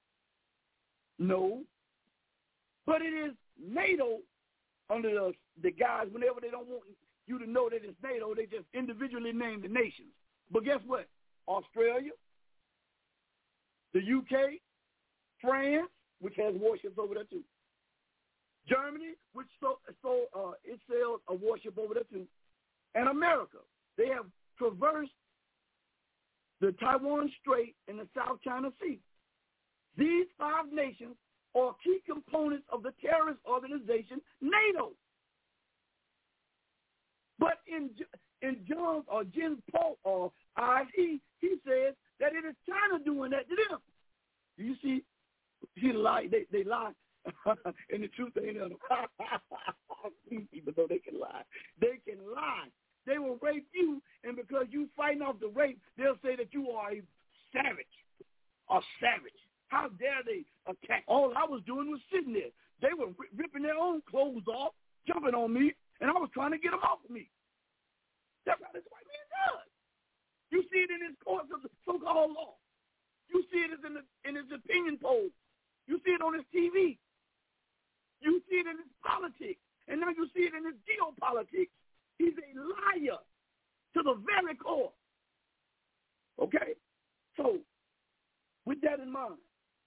No. But it is NATO under the guise, whenever they don't want you to know that it's NATO, they just individually name the nations. But guess what? Australia, the UK, France, which has warships over there too. Germany, which it sells a warship over there too. And America, they have traversed the Taiwan Strait and the South China Sea. These 5 nations are key components of the terrorist organization NATO. But in Jens Paul he says that it is China doing that to them. Do you see? He lied. They lie, and the truth ain't in them. Even though they can lie, They will rape you, and because you fighting off the rape, they'll say that you are a savage. How dare they attack? All I was doing was sitting there. They were ripping their own clothes off, jumping on me, and I was trying to get them off of me. That's how this white man does. You see it in his courts of the so-called law. You see it in his opinion polls. You see it on his TV. You see it in his politics. And now you see it in his geopolitics. He's a liar to the very core. Okay? So, with that in mind,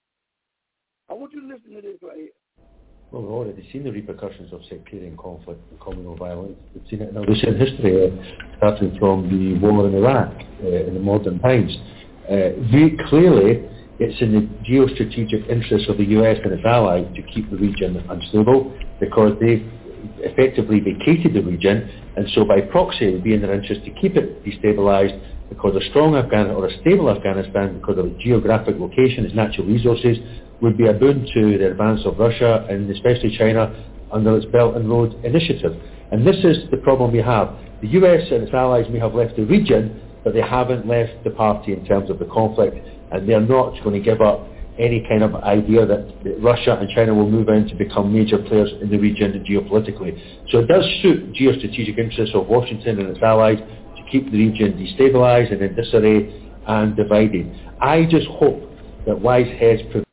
I want you to listen to this right here. Well, we've already seen the repercussions of sectarian conflict and communal violence. We've seen it in our recent history, starting from the war in Iraq in the modern times. Very clearly, it's in the geostrategic interests of the US and its allies to keep the region unstable because they've effectively vacated the region, and so by proxy it would be in their interest to keep it destabilized because a strong Afghanistan or a stable Afghanistan, because of its geographic location, its natural resources, would be a boon to the advance of Russia and especially China under its Belt and Road Initiative. And this is the problem we have. The US and its allies may have left the region, but they haven't left the party in terms of the conflict, and they're not going to give up any kind of idea that Russia and China will move in to become major players in the region geopolitically. So it does suit geostrategic interests of Washington and its allies to keep the region destabilized and in disarray and divided. I just hope that wise heads prevail.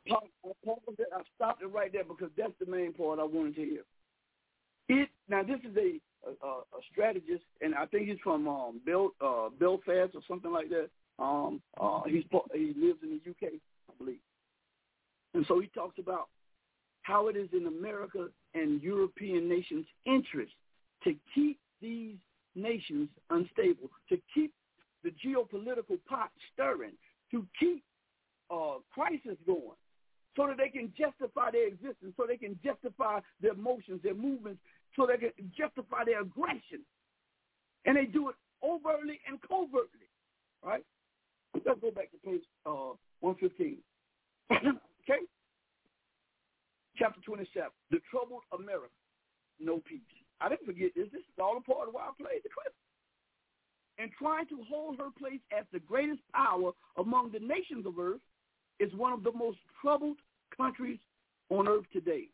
I stopped it right there because that's the main part I wanted to hear. Now this is a strategist, and I think he's from Belfast or something like that. He lives in the UK, I believe. And so he talks about how it is in America and European nations' interest to keep these nations unstable, to keep the geopolitical pot stirring, to keep crisis going, so that they can justify their existence, so they can justify their motions, their movements, so they can justify their aggression. And they do it overtly and covertly, right? Let's go back to page 115. Okay? Chapter 27, The Troubled America, No Peace. I didn't forget this. This is all a part of why I played the clip. And trying to hold her place as the greatest power among the nations of earth is one of the most troubled countries on earth today.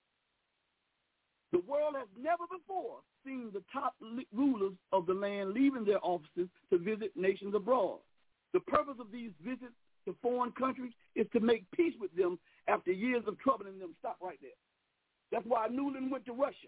The world has never before seen the top rulers of the land leaving their offices to visit nations abroad. The purpose of these visits to foreign countries is to make peace with them after years of troubling them. Stop right there. That's why Nuland went to Russia.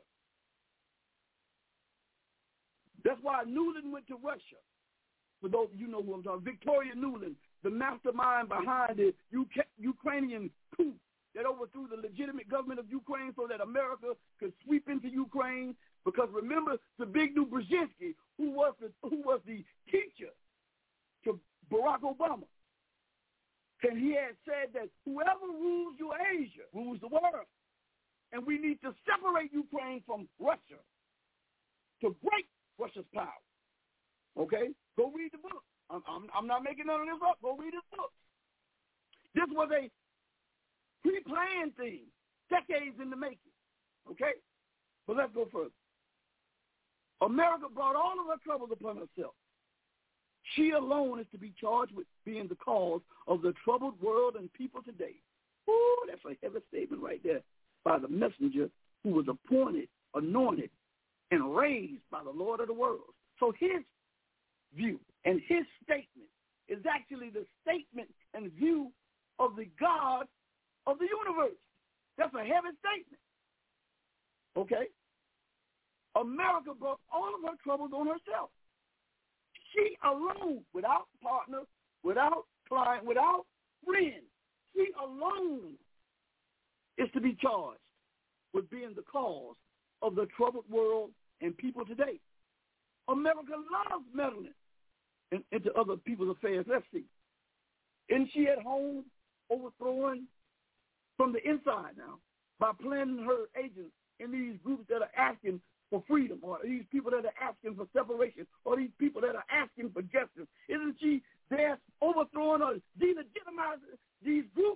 That's why Nuland went to Russia. For those of you know who I'm talking, Victoria Nuland, the mastermind behind the Ukrainian coup that overthrew the legitimate government of Ukraine so that America could sweep into Ukraine. Because remember, Zbigniew Brzezinski, who was the teacher to Barack Obama, and he had said that whoever rules Eurasia rules the world, and we need to separate Ukraine from Russia to break Russia's power. Okay, go read the book. I'm not making none of this up. Go read this book. This was a pre-planned thing, decades in the making. Okay, but let's go further. America brought all of her troubles upon herself. She alone is to be charged with being the cause of the troubled world and people today. Ooh, that's a heavy statement right there by the messenger who was appointed, anointed, and raised by the Lord of the world. So his view and his statement is actually the statement and view of the God of the universe. That's a heavy statement. Okay? America brought all of her troubles on herself. She alone, without partner, without client, without friend, she alone is to be charged with being the cause of the troubled world and people today. America loves meddling into other people's affairs. Let's see. Isn't she at home overthrowing from the inside now by planning her agents in these groups that are asking for freedom, or these people that are asking for separation, or these people that are asking for justice? Isn't she there overthrowing or delegitimizing these groups,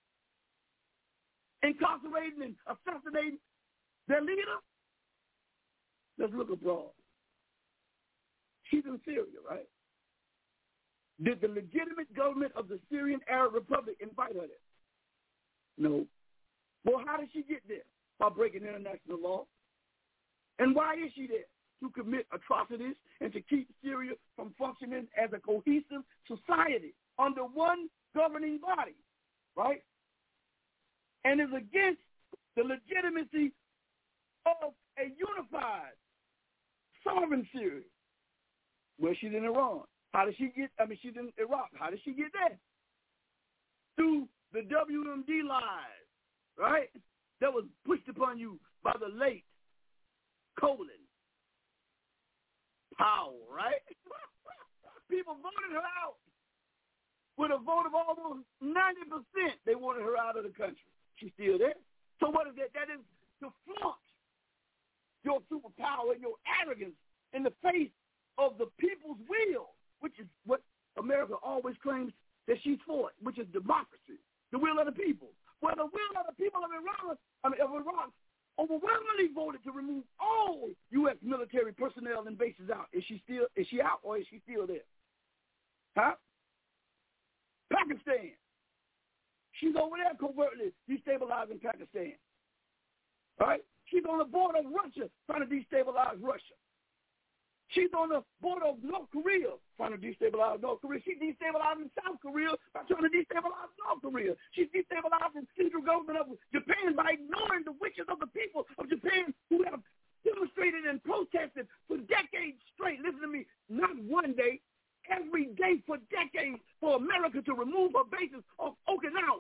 incarcerating and assassinating their leader? Let's look abroad. She's in Syria, right? Did the legitimate government of the Syrian Arab Republic invite her there? No. Well, how did she get there? By breaking international law. And why is she there? To commit atrocities and to keep Syria from functioning as a cohesive society under one governing body, right? And is against the legitimacy of a unified sovereign Syria. Well, she's in Iran. She's in Iraq. How did she get there? Through the WMD lies, right? That was pushed upon you by the late Colin Powell, right? People voted her out with a vote of almost 90%. They wanted her out of the country. She's still there. So what is that? That is to flaunt your superpower and your arrogance in the face of the people's will, which is what America always claims that she's for, which is democracy, the will of the people. Well, the will of the people of Iraq overwhelmingly voted to remove all U.S. military personnel and bases out. Is she out, or is she still there? Huh? Pakistan. She's over there covertly destabilizing Pakistan. Right? She's on the border of Russia trying to destabilize Russia. She's on the border of North Korea trying to destabilize North Korea. She's destabilizing South Korea by trying to destabilize North Korea. She's destabilizing the central government of Japan by ignoring the wishes of the people of Japan who have demonstrated and protested for decades straight. Listen to me, not one day, every day for decades for America to remove her bases of Okinawa.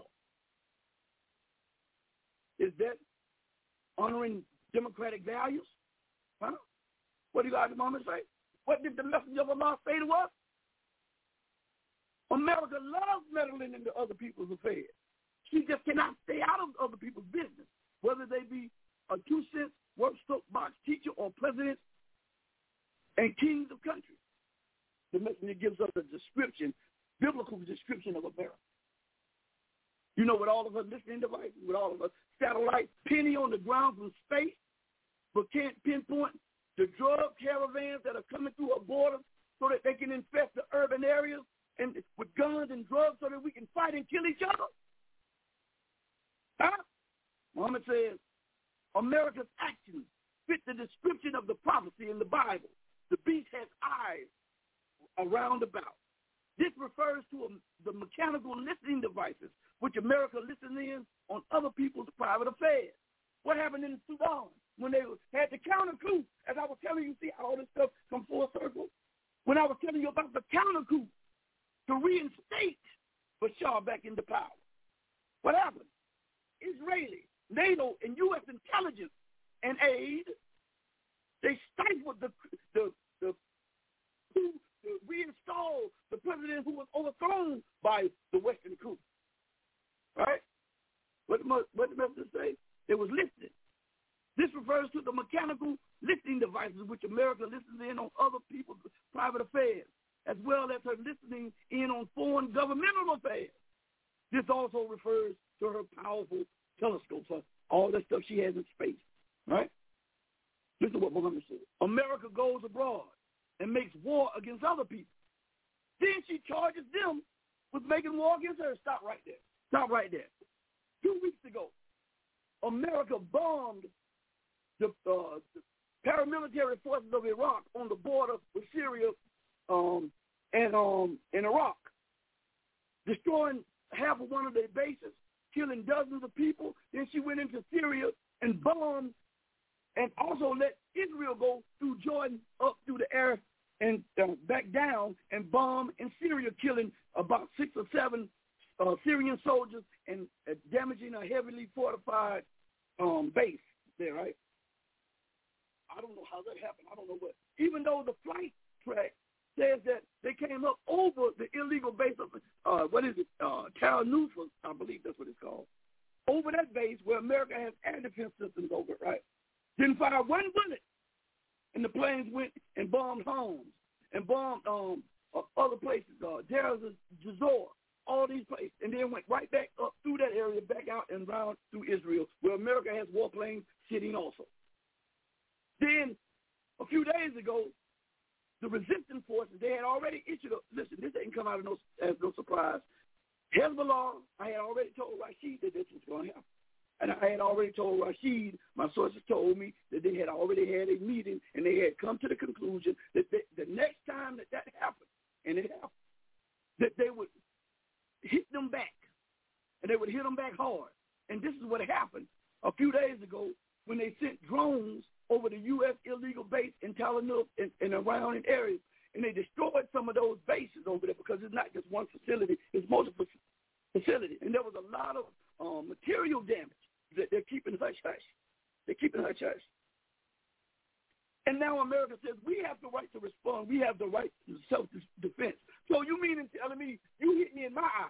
Is that honoring democratic values? Huh? What do you got to mama say? What did the messenger of Allah say to us? America loves meddling into other people's affairs. She just cannot stay out of other people's business, whether they be a 2-cent workbook box teacher or presidents and kings of countries. The messenger gives us a description, biblical description of America. You know, with all of her listening devices, with all of her satellites, penny on the ground from space, but can't pinpoint the drug caravans that are coming through our borders so that they can infest the urban areas and with guns and drugs so that we can fight and kill each other? Huh? Muhammad says, America's actions fit the description of the prophecy in the Bible. The beast has eyes around about. This refers to the mechanical listening devices which America listens in on other people's private affairs. What happened in Sudan when they had the counter coup? As I was telling you, see how all this stuff come full circle? When I was telling you about the counter coup to reinstate Bashar back into power, what happened? Israeli, NATO, and U.S. intelligence and aid, they stifled the coup to reinstall the president who was overthrown by the Western coup. Right? What the message say? It was listening. This refers to the mechanical listening devices which America listens in on other people's private affairs, as well as her listening in on foreign governmental affairs. This also refers to her powerful telescopes, all that stuff she has in space. Right? Listen to what Muhammad said. America goes abroad and makes war against other people. Then she charges them with making war against her. Stop right there. Stop right there. 2 weeks ago, America bombed the paramilitary forces of Iraq on the border with Syria and Iraq, destroying half of one of their bases, killing dozens of people. Then she went into Syria and bombed and also let Israel go through Jordan up through the air and back down and bomb in Syria, killing about 6 or 7 Syrian soldiers and damaging a heavily fortified base there, right? I don't know how that happened. I don't know what. Even though the flight track says that they came up over the illegal base of, Tal Nusra, I believe that's what it's called, over that base where America has air defense systems over it, right? Didn't fire one bullet. And the planes went and bombed homes and bombed other places, Deir ez-Zor, all these places, and then went right back up through that area, back out and round through Israel, where America has warplanes sitting also. Then, a few days ago, the resistance forces, they had already issued listen, this ain't come out of as no surprise. Hezbollah, I had already told Rashid that this was going to happen. And I had already told Rashid, my sources told me that they had already had a meeting and they had come to the conclusion that the next time that happened, and it happened, that they would hit them back, and they would hit them back hard. And this is what happened a few days ago when they sent drones over the U.S. illegal base in Talanuk and around in areas, and they destroyed some of those bases over there because it's not just one facility, it's multiple facilities. And there was a lot of material damage that they're keeping hush-hush. They're keeping hush-hush. And now America says we have the right to respond. We have the right to self-defense. So you mean in telling me you hit me in my eye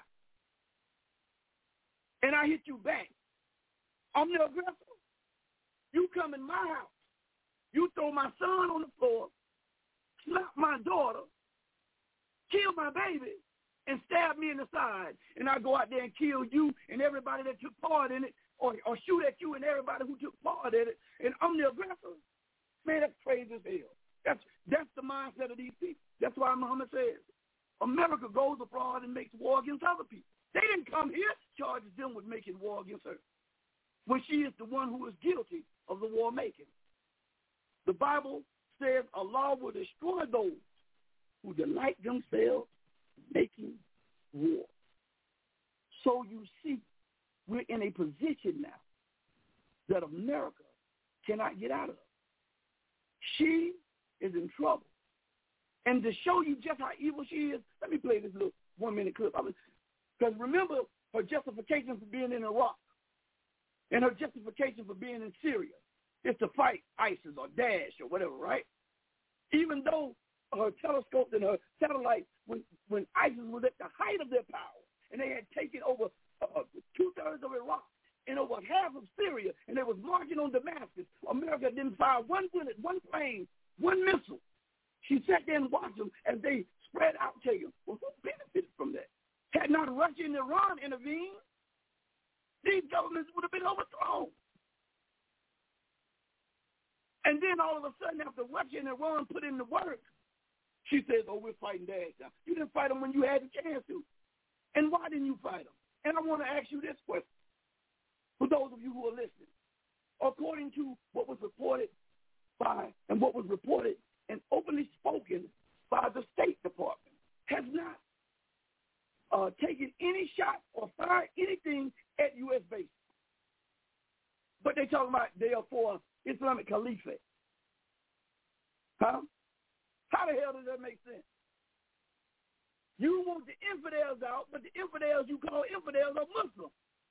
and I hit you back? I'm the aggressor. You come in my house. You throw my son on the floor, slap my daughter, kill my baby, and stab me in the side. And I go out there and kill you and everybody that took part in it, or shoot at you and everybody who took part in it, and I'm the aggressor. Man, that's crazy as hell. That's the mindset of these people. That's why Muhammad says, America goes abroad and makes war against other people. They didn't come here, charges them with making war against her, when she is the one who is guilty of the war making. The Bible says Allah will destroy those who delight themselves in making war. So you see, we're in a position now that America cannot get out of. She is in trouble. And to show you just how evil she is, let me play this little 1-minute clip. Because remember her justification for being in Iraq and her justification for being in Syria is to fight ISIS or Daesh or whatever, right? Even though her telescopes and her satellites, when ISIS was at the height of their power, and they had taken over 2/3 of Iraq and over half of Syria, and they was marching on Damascus, America didn't fire one bullet, one plane, one missile. She sat there and watched them as they spread out to you. Well, who benefited from that? Had not Russia and Iran intervened, these governments would have been overthrown. And then all of a sudden, after Russia and Iran put in the work, she says, oh, we're fighting Daesh now. You didn't fight them when you had the chance to. And why didn't you fight them? And I want to ask you this question, for those of you who are listening. According to what was reported by and what was reported and openly spoken by the State Department, has not taking any shot or firing anything at U.S. bases. But they talking about they are for Islamic Caliphate. Huh? How the hell does that make sense? You want the infidels out, but the infidels you call infidels are Muslims.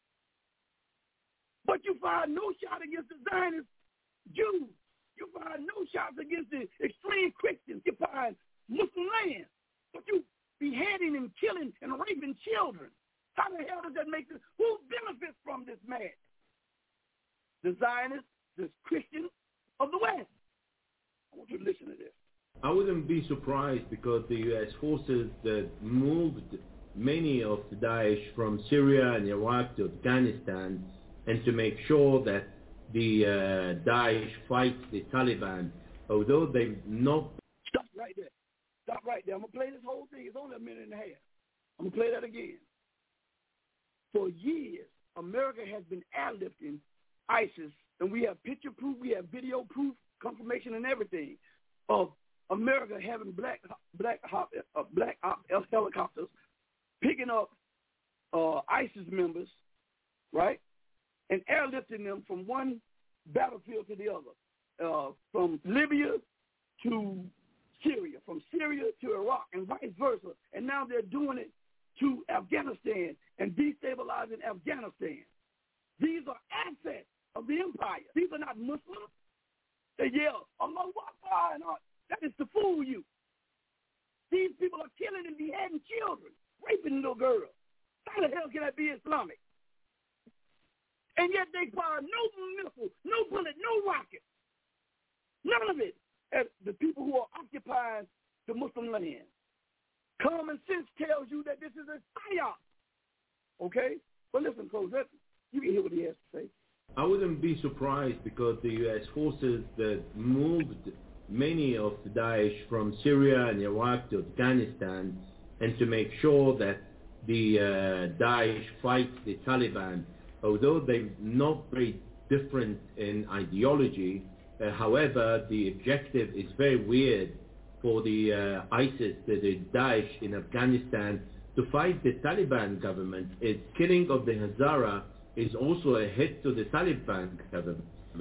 But you fire no shot against the Zionist Jews. You fire no shots against the extreme Christians. You fire Muslim lands. But you beheading and killing and raping children. How the hell does that make sense? Who benefits from this madness? The Zionists, the Christians of the West. I want you to listen to this. I wouldn't be surprised because the U.S. forces that moved many of the Daesh from Syria and Iraq to Afghanistan, and to make sure that the Daesh fight the Taliban, although they've not... Stop right there. Stop right there. I'm going to play this whole thing. It's only a minute and a half. I'm going to play that again. For years, America has been airlifting ISIS, and we have picture proof, we have video proof, confirmation and everything of America having black helicopters picking up ISIS members, right, and airlifting them from one battlefield to the other, from Libya to Syria, from Syria to Iraq, and vice versa. And now they're doing it to Afghanistan and destabilizing Afghanistan. These are assets of the empire. These are not Muslims. They yell, Allahu Akbar, and all. That is to fool you. These people are killing and beheading children, raping little girls. How the hell can that be Islamic? And yet they fire no missile, no bullet, no rocket. None of it at the people who are occupying the Muslim land. Common sense tells you that this is a psyop. Okay? But listen, folks, you can hear what he has to say. I wouldn't be surprised because the U.S. forces that moved many of the Daesh from Syria and Iraq to Afghanistan, and to make sure that the Daesh fight the Taliban, although they're not very different in ideology, however, the objective is very weird for the ISIS, the Daesh in Afghanistan, to fight the Taliban government. Its killing of the Hazara is also a hit to the Taliban government.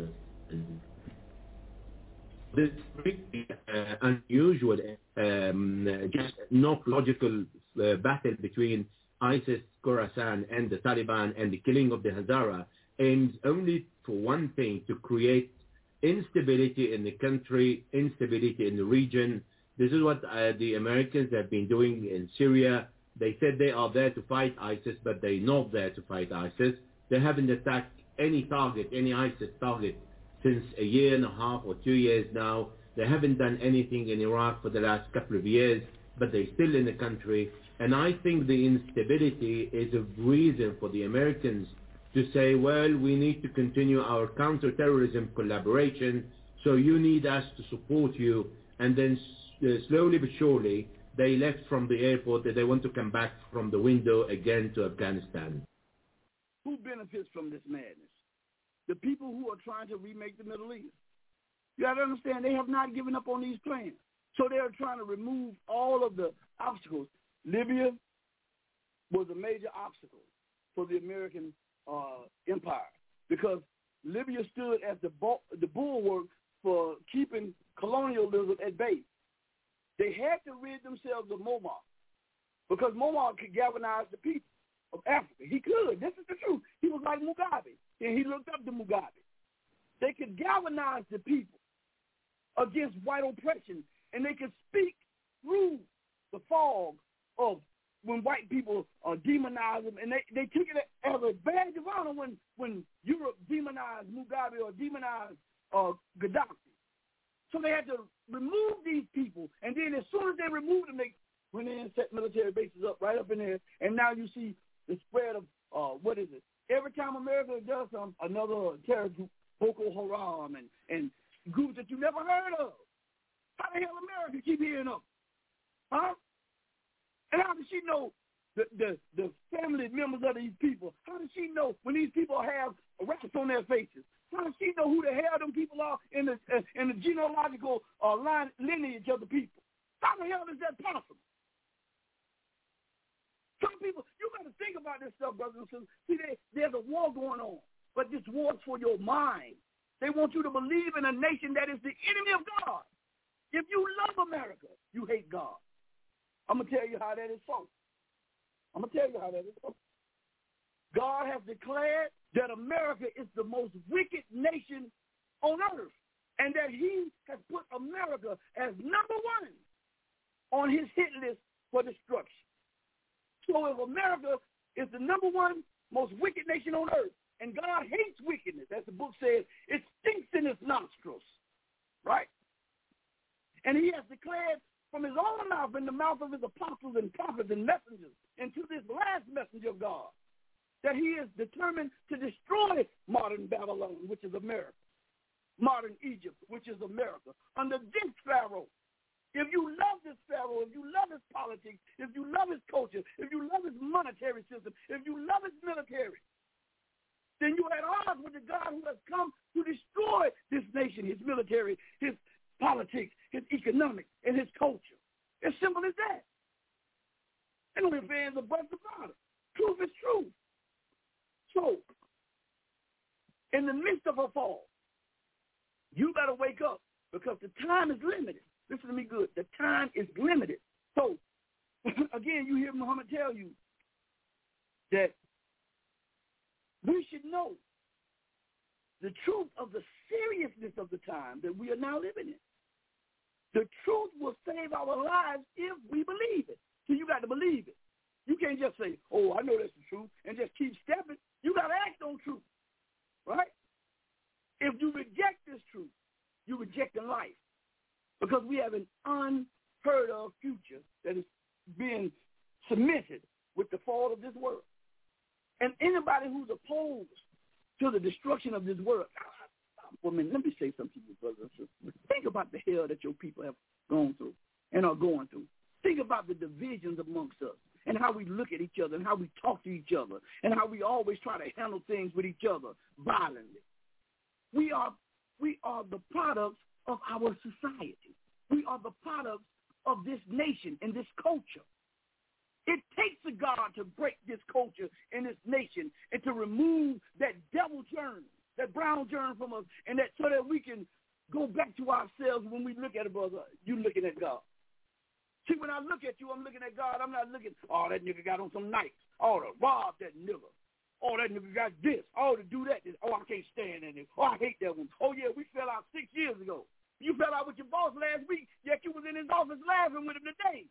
This is really unusual, just not logical battle between ISIS, Khorasan, and the Taliban, and the killing of the Hazara, aims only for one thing: to create instability in the country, instability in the region. This is what the Americans have been doing in Syria. They said they are there to fight ISIS, but they're not there to fight ISIS. They haven't attacked any target, any ISIS target, since a year and a half or 2 years now. They haven't done anything in Iraq for the last couple of years, but they're still in the country. And I think the instability is a reason for the Americans to say, well, we need to continue our counterterrorism collaboration, so you need us to support you. And then slowly but surely, they left from the airport and they want to come back from the window again to Afghanistan. Who benefits from this madness? The people who are trying to remake the Middle East. You have to understand, they have not given up on these plans. So they are trying to remove all of the obstacles. Libya was a major obstacle for the American empire because Libya stood as the bulwark for keeping colonialism at bay. They had to rid themselves of Muammar because Muammar could galvanize the people of Africa. He could. This is the truth. He was like Mugabe, and he looked up to Mugabe. They could galvanize the people against white oppression, and they could speak through the fog of when white people demonize them, and they took it as a badge of honor when Europe demonized Mugabe or demonized Gaddafi. So they had to remove these people, and then as soon as they removed them, they went in and set military bases up right up in there, and now you see the spread of, every time America does something, another terror group, Boko Haram, and groups that you never heard of. How the hell America keep hearing them? Huh? And how does she know the family members of these people? How does she know when these people have rats on their faces? How does she know who the hell them people are in the genealogical lineage of the people? How the hell is that possible? Some people, this stuff, brothers and sisters. See, there's a war going on, but this war's for your mind. They want you to believe in a nation that is the enemy of God. If you love America, you hate God. I'm going to tell you how that is so. God has declared that America is the most wicked nation on earth, and that he has put America as number one on his hit list for destruction. So if America is the number one most wicked nation on earth, and God hates wickedness, as the book says, it stinks in his nostrils, right? And he has declared from his own mouth, in the mouth of his apostles and prophets and messengers, and to this last messenger of God, that he is determined to destroy modern Babylon, which is America, modern Egypt, which is America, under this Pharaoh. If you love this Pharaoh, if you love his politics, if you love his culture, if you love his monetary system, if you love his military, then you are at odds with the God who has come to destroy this nation, his military, his politics, his economics, and his culture. As simple as that. They don't have fans of buts about it. Truth is truth. So, in the midst of a fall, you got to wake up because the time is limited. Listen to me good. The time is limited. So, again, you hear Muhammad tell you that we should know the truth of the seriousness of the time that we are now living in. The truth will save our lives if we believe it. So you got to believe it. You can't just say, oh, I know that's the truth, and just keep stepping. You got to act on truth, right? If you reject this truth, you're rejecting life because we have an unheard of future that is being cemented with the fall of this world. And anybody who's opposed to the destruction of this world, well, man, let me say something to you, brothers and sisters. Think about the hell that your people have gone through and are going through. Think about the divisions amongst us and how we look at each other and how we talk to each other and how we always try to handle things with each other violently. We are the products of our society. We are the products of this nation and this culture. It takes a God to break this culture and this nation and to remove that devil germ, that brown germ from us, and that so that we can go back to ourselves when we look at a brother. You looking at God. See, when I look at you, I'm looking at God. I'm not looking, oh, that nigga got on some Nikes. Oh, to rob that nigga. Oh, that nigga got this. Oh, to do that. Oh, I can't stand that nigga. Oh, I hate that one. Oh, yeah, we fell out 6 years ago. You fell out with your boss last week, yet you was in his office laughing with him today.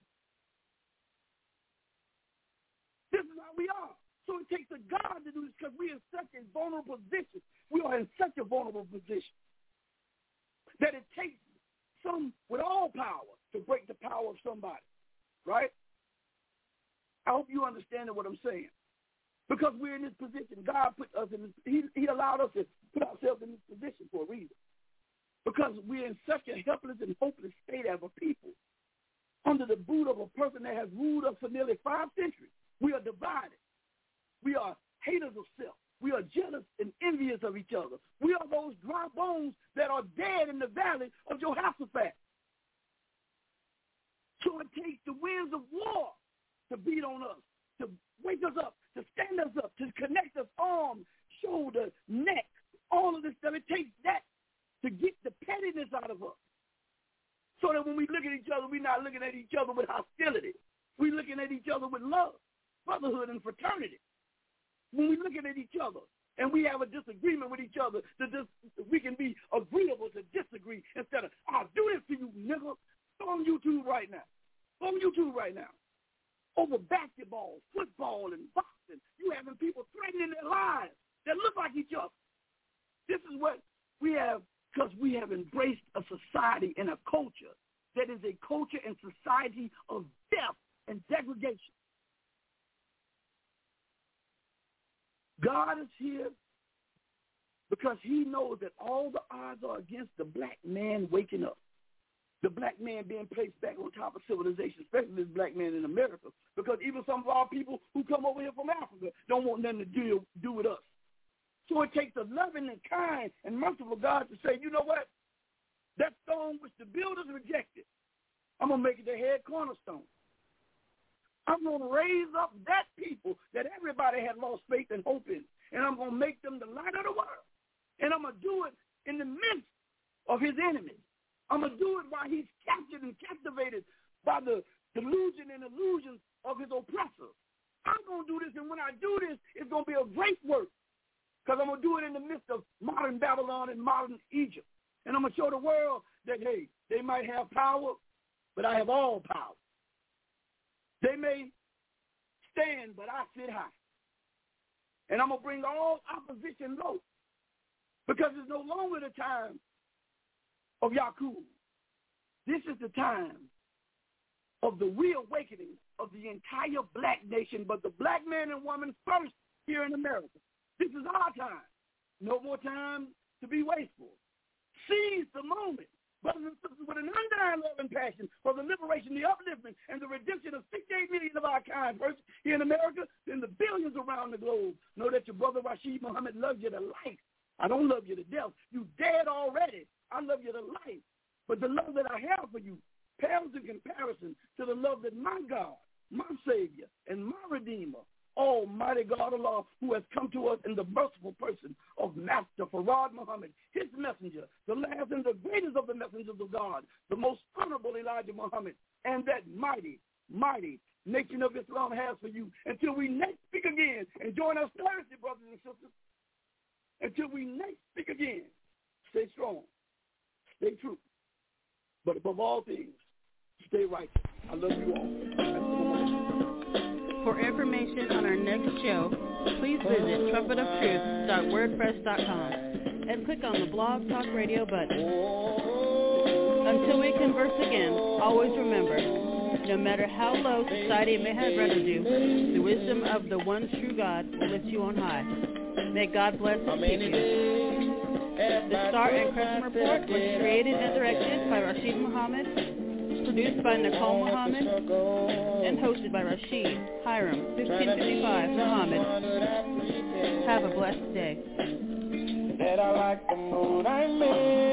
This is how we are. So it takes a God to do this because we are in such a vulnerable position. We are in such a vulnerable position that it takes some with all power to break the power of somebody, right? I hope you understand what I'm saying. Because we're in this position, God put us in this, he allowed us to put ourselves in this position for a reason. Because we're in such a helpless and hopeless state as a people, under the boot of a person that has ruled us for nearly 5 centuries. We are divided. We are haters of self. We are jealous and envious of each other. We are those dry bones that are dead in the valley of Jehoshaphat. So it takes the winds of war to beat on us, to wake us up, to stand us up, to connect us arms, shoulder, neck, all of this stuff. It takes that to get the pettiness out of us. So that when we look at each other, we're not looking at each other with hostility. We're looking at each other with love, brotherhood, and fraternity. When we're looking at each other and we have a disagreement with each other, we can be agreeable to disagree instead of, I'll do this to you, nigga. On YouTube right now. On YouTube right now. Over basketball, football, and boxing, you having people threatening their lives that look like each other. This is what we have because we have embraced a society and a culture that is a culture and society of death and degradation. God is here because he knows that all the odds are against the black man waking up. The black man being placed back on top of civilization, especially this black man in America, because even some of our people who come over here from Africa don't want nothing to do with us. So it takes a loving and kind and merciful God to say, you know what? That stone which the builders rejected, I'm going to make it the head cornerstone. I'm going to raise up that people that everybody had lost faith and hope in, and I'm going to make them the light of the world. And I'm going to do it in the midst of his enemies. I'm going to do it while he's captured and captivated by the delusion and illusions of his oppressors. I'm going to do this, and when I do this, it's going to be a great work because I'm going to do it in the midst of modern Babylon and modern Egypt. And I'm going to show the world that, hey, they might have power, but I have all power. They may stand, but I sit high. And I'm going to bring all opposition low because it's no longer the time of Yakub. This is the time of the reawakening of the entire black nation, but the black man and woman first here in America. This is our time. No more time to be wasteful. Seize the moment, brothers and sisters, with an undying love and passion for the liberation, the upliftment, and the redemption of 68 million of our kind, first here in America, then the billions around the globe. Know that your brother Rashid Muhammad loves you to life. I don't love you to death. You dead already. I love you to life. But the love that I have for you pales in comparison to the love that my God, my Savior, and my Redeemer, Almighty God Allah, who has come to us in the merciful person of Master Farad Muhammad, his messenger, the last and the greatest of the messengers of God, the most honorable Elijah Muhammad, and that mighty, mighty nation of Islam has for you. Until we next speak again, and join us Thursday, brothers and sisters. Until we next speak again, stay strong, stay true, but above all things, stay righteous. I love you all. For information on our next show, please visit trumpetoftruth.wordpress.com and click on the Blog Talk Radio button. Until we converse again, always remember, no matter how low society may have rendered you, the wisdom of the one true God will lift you on high. May God bless and keep you. The Star and Crescent Report was created and directed by Rashid Muhammad, produced by Nicole Muhammad, and hosted by Rashid Hiram 1555 Muhammad. Have a blessed day. That I like the mood I'm in.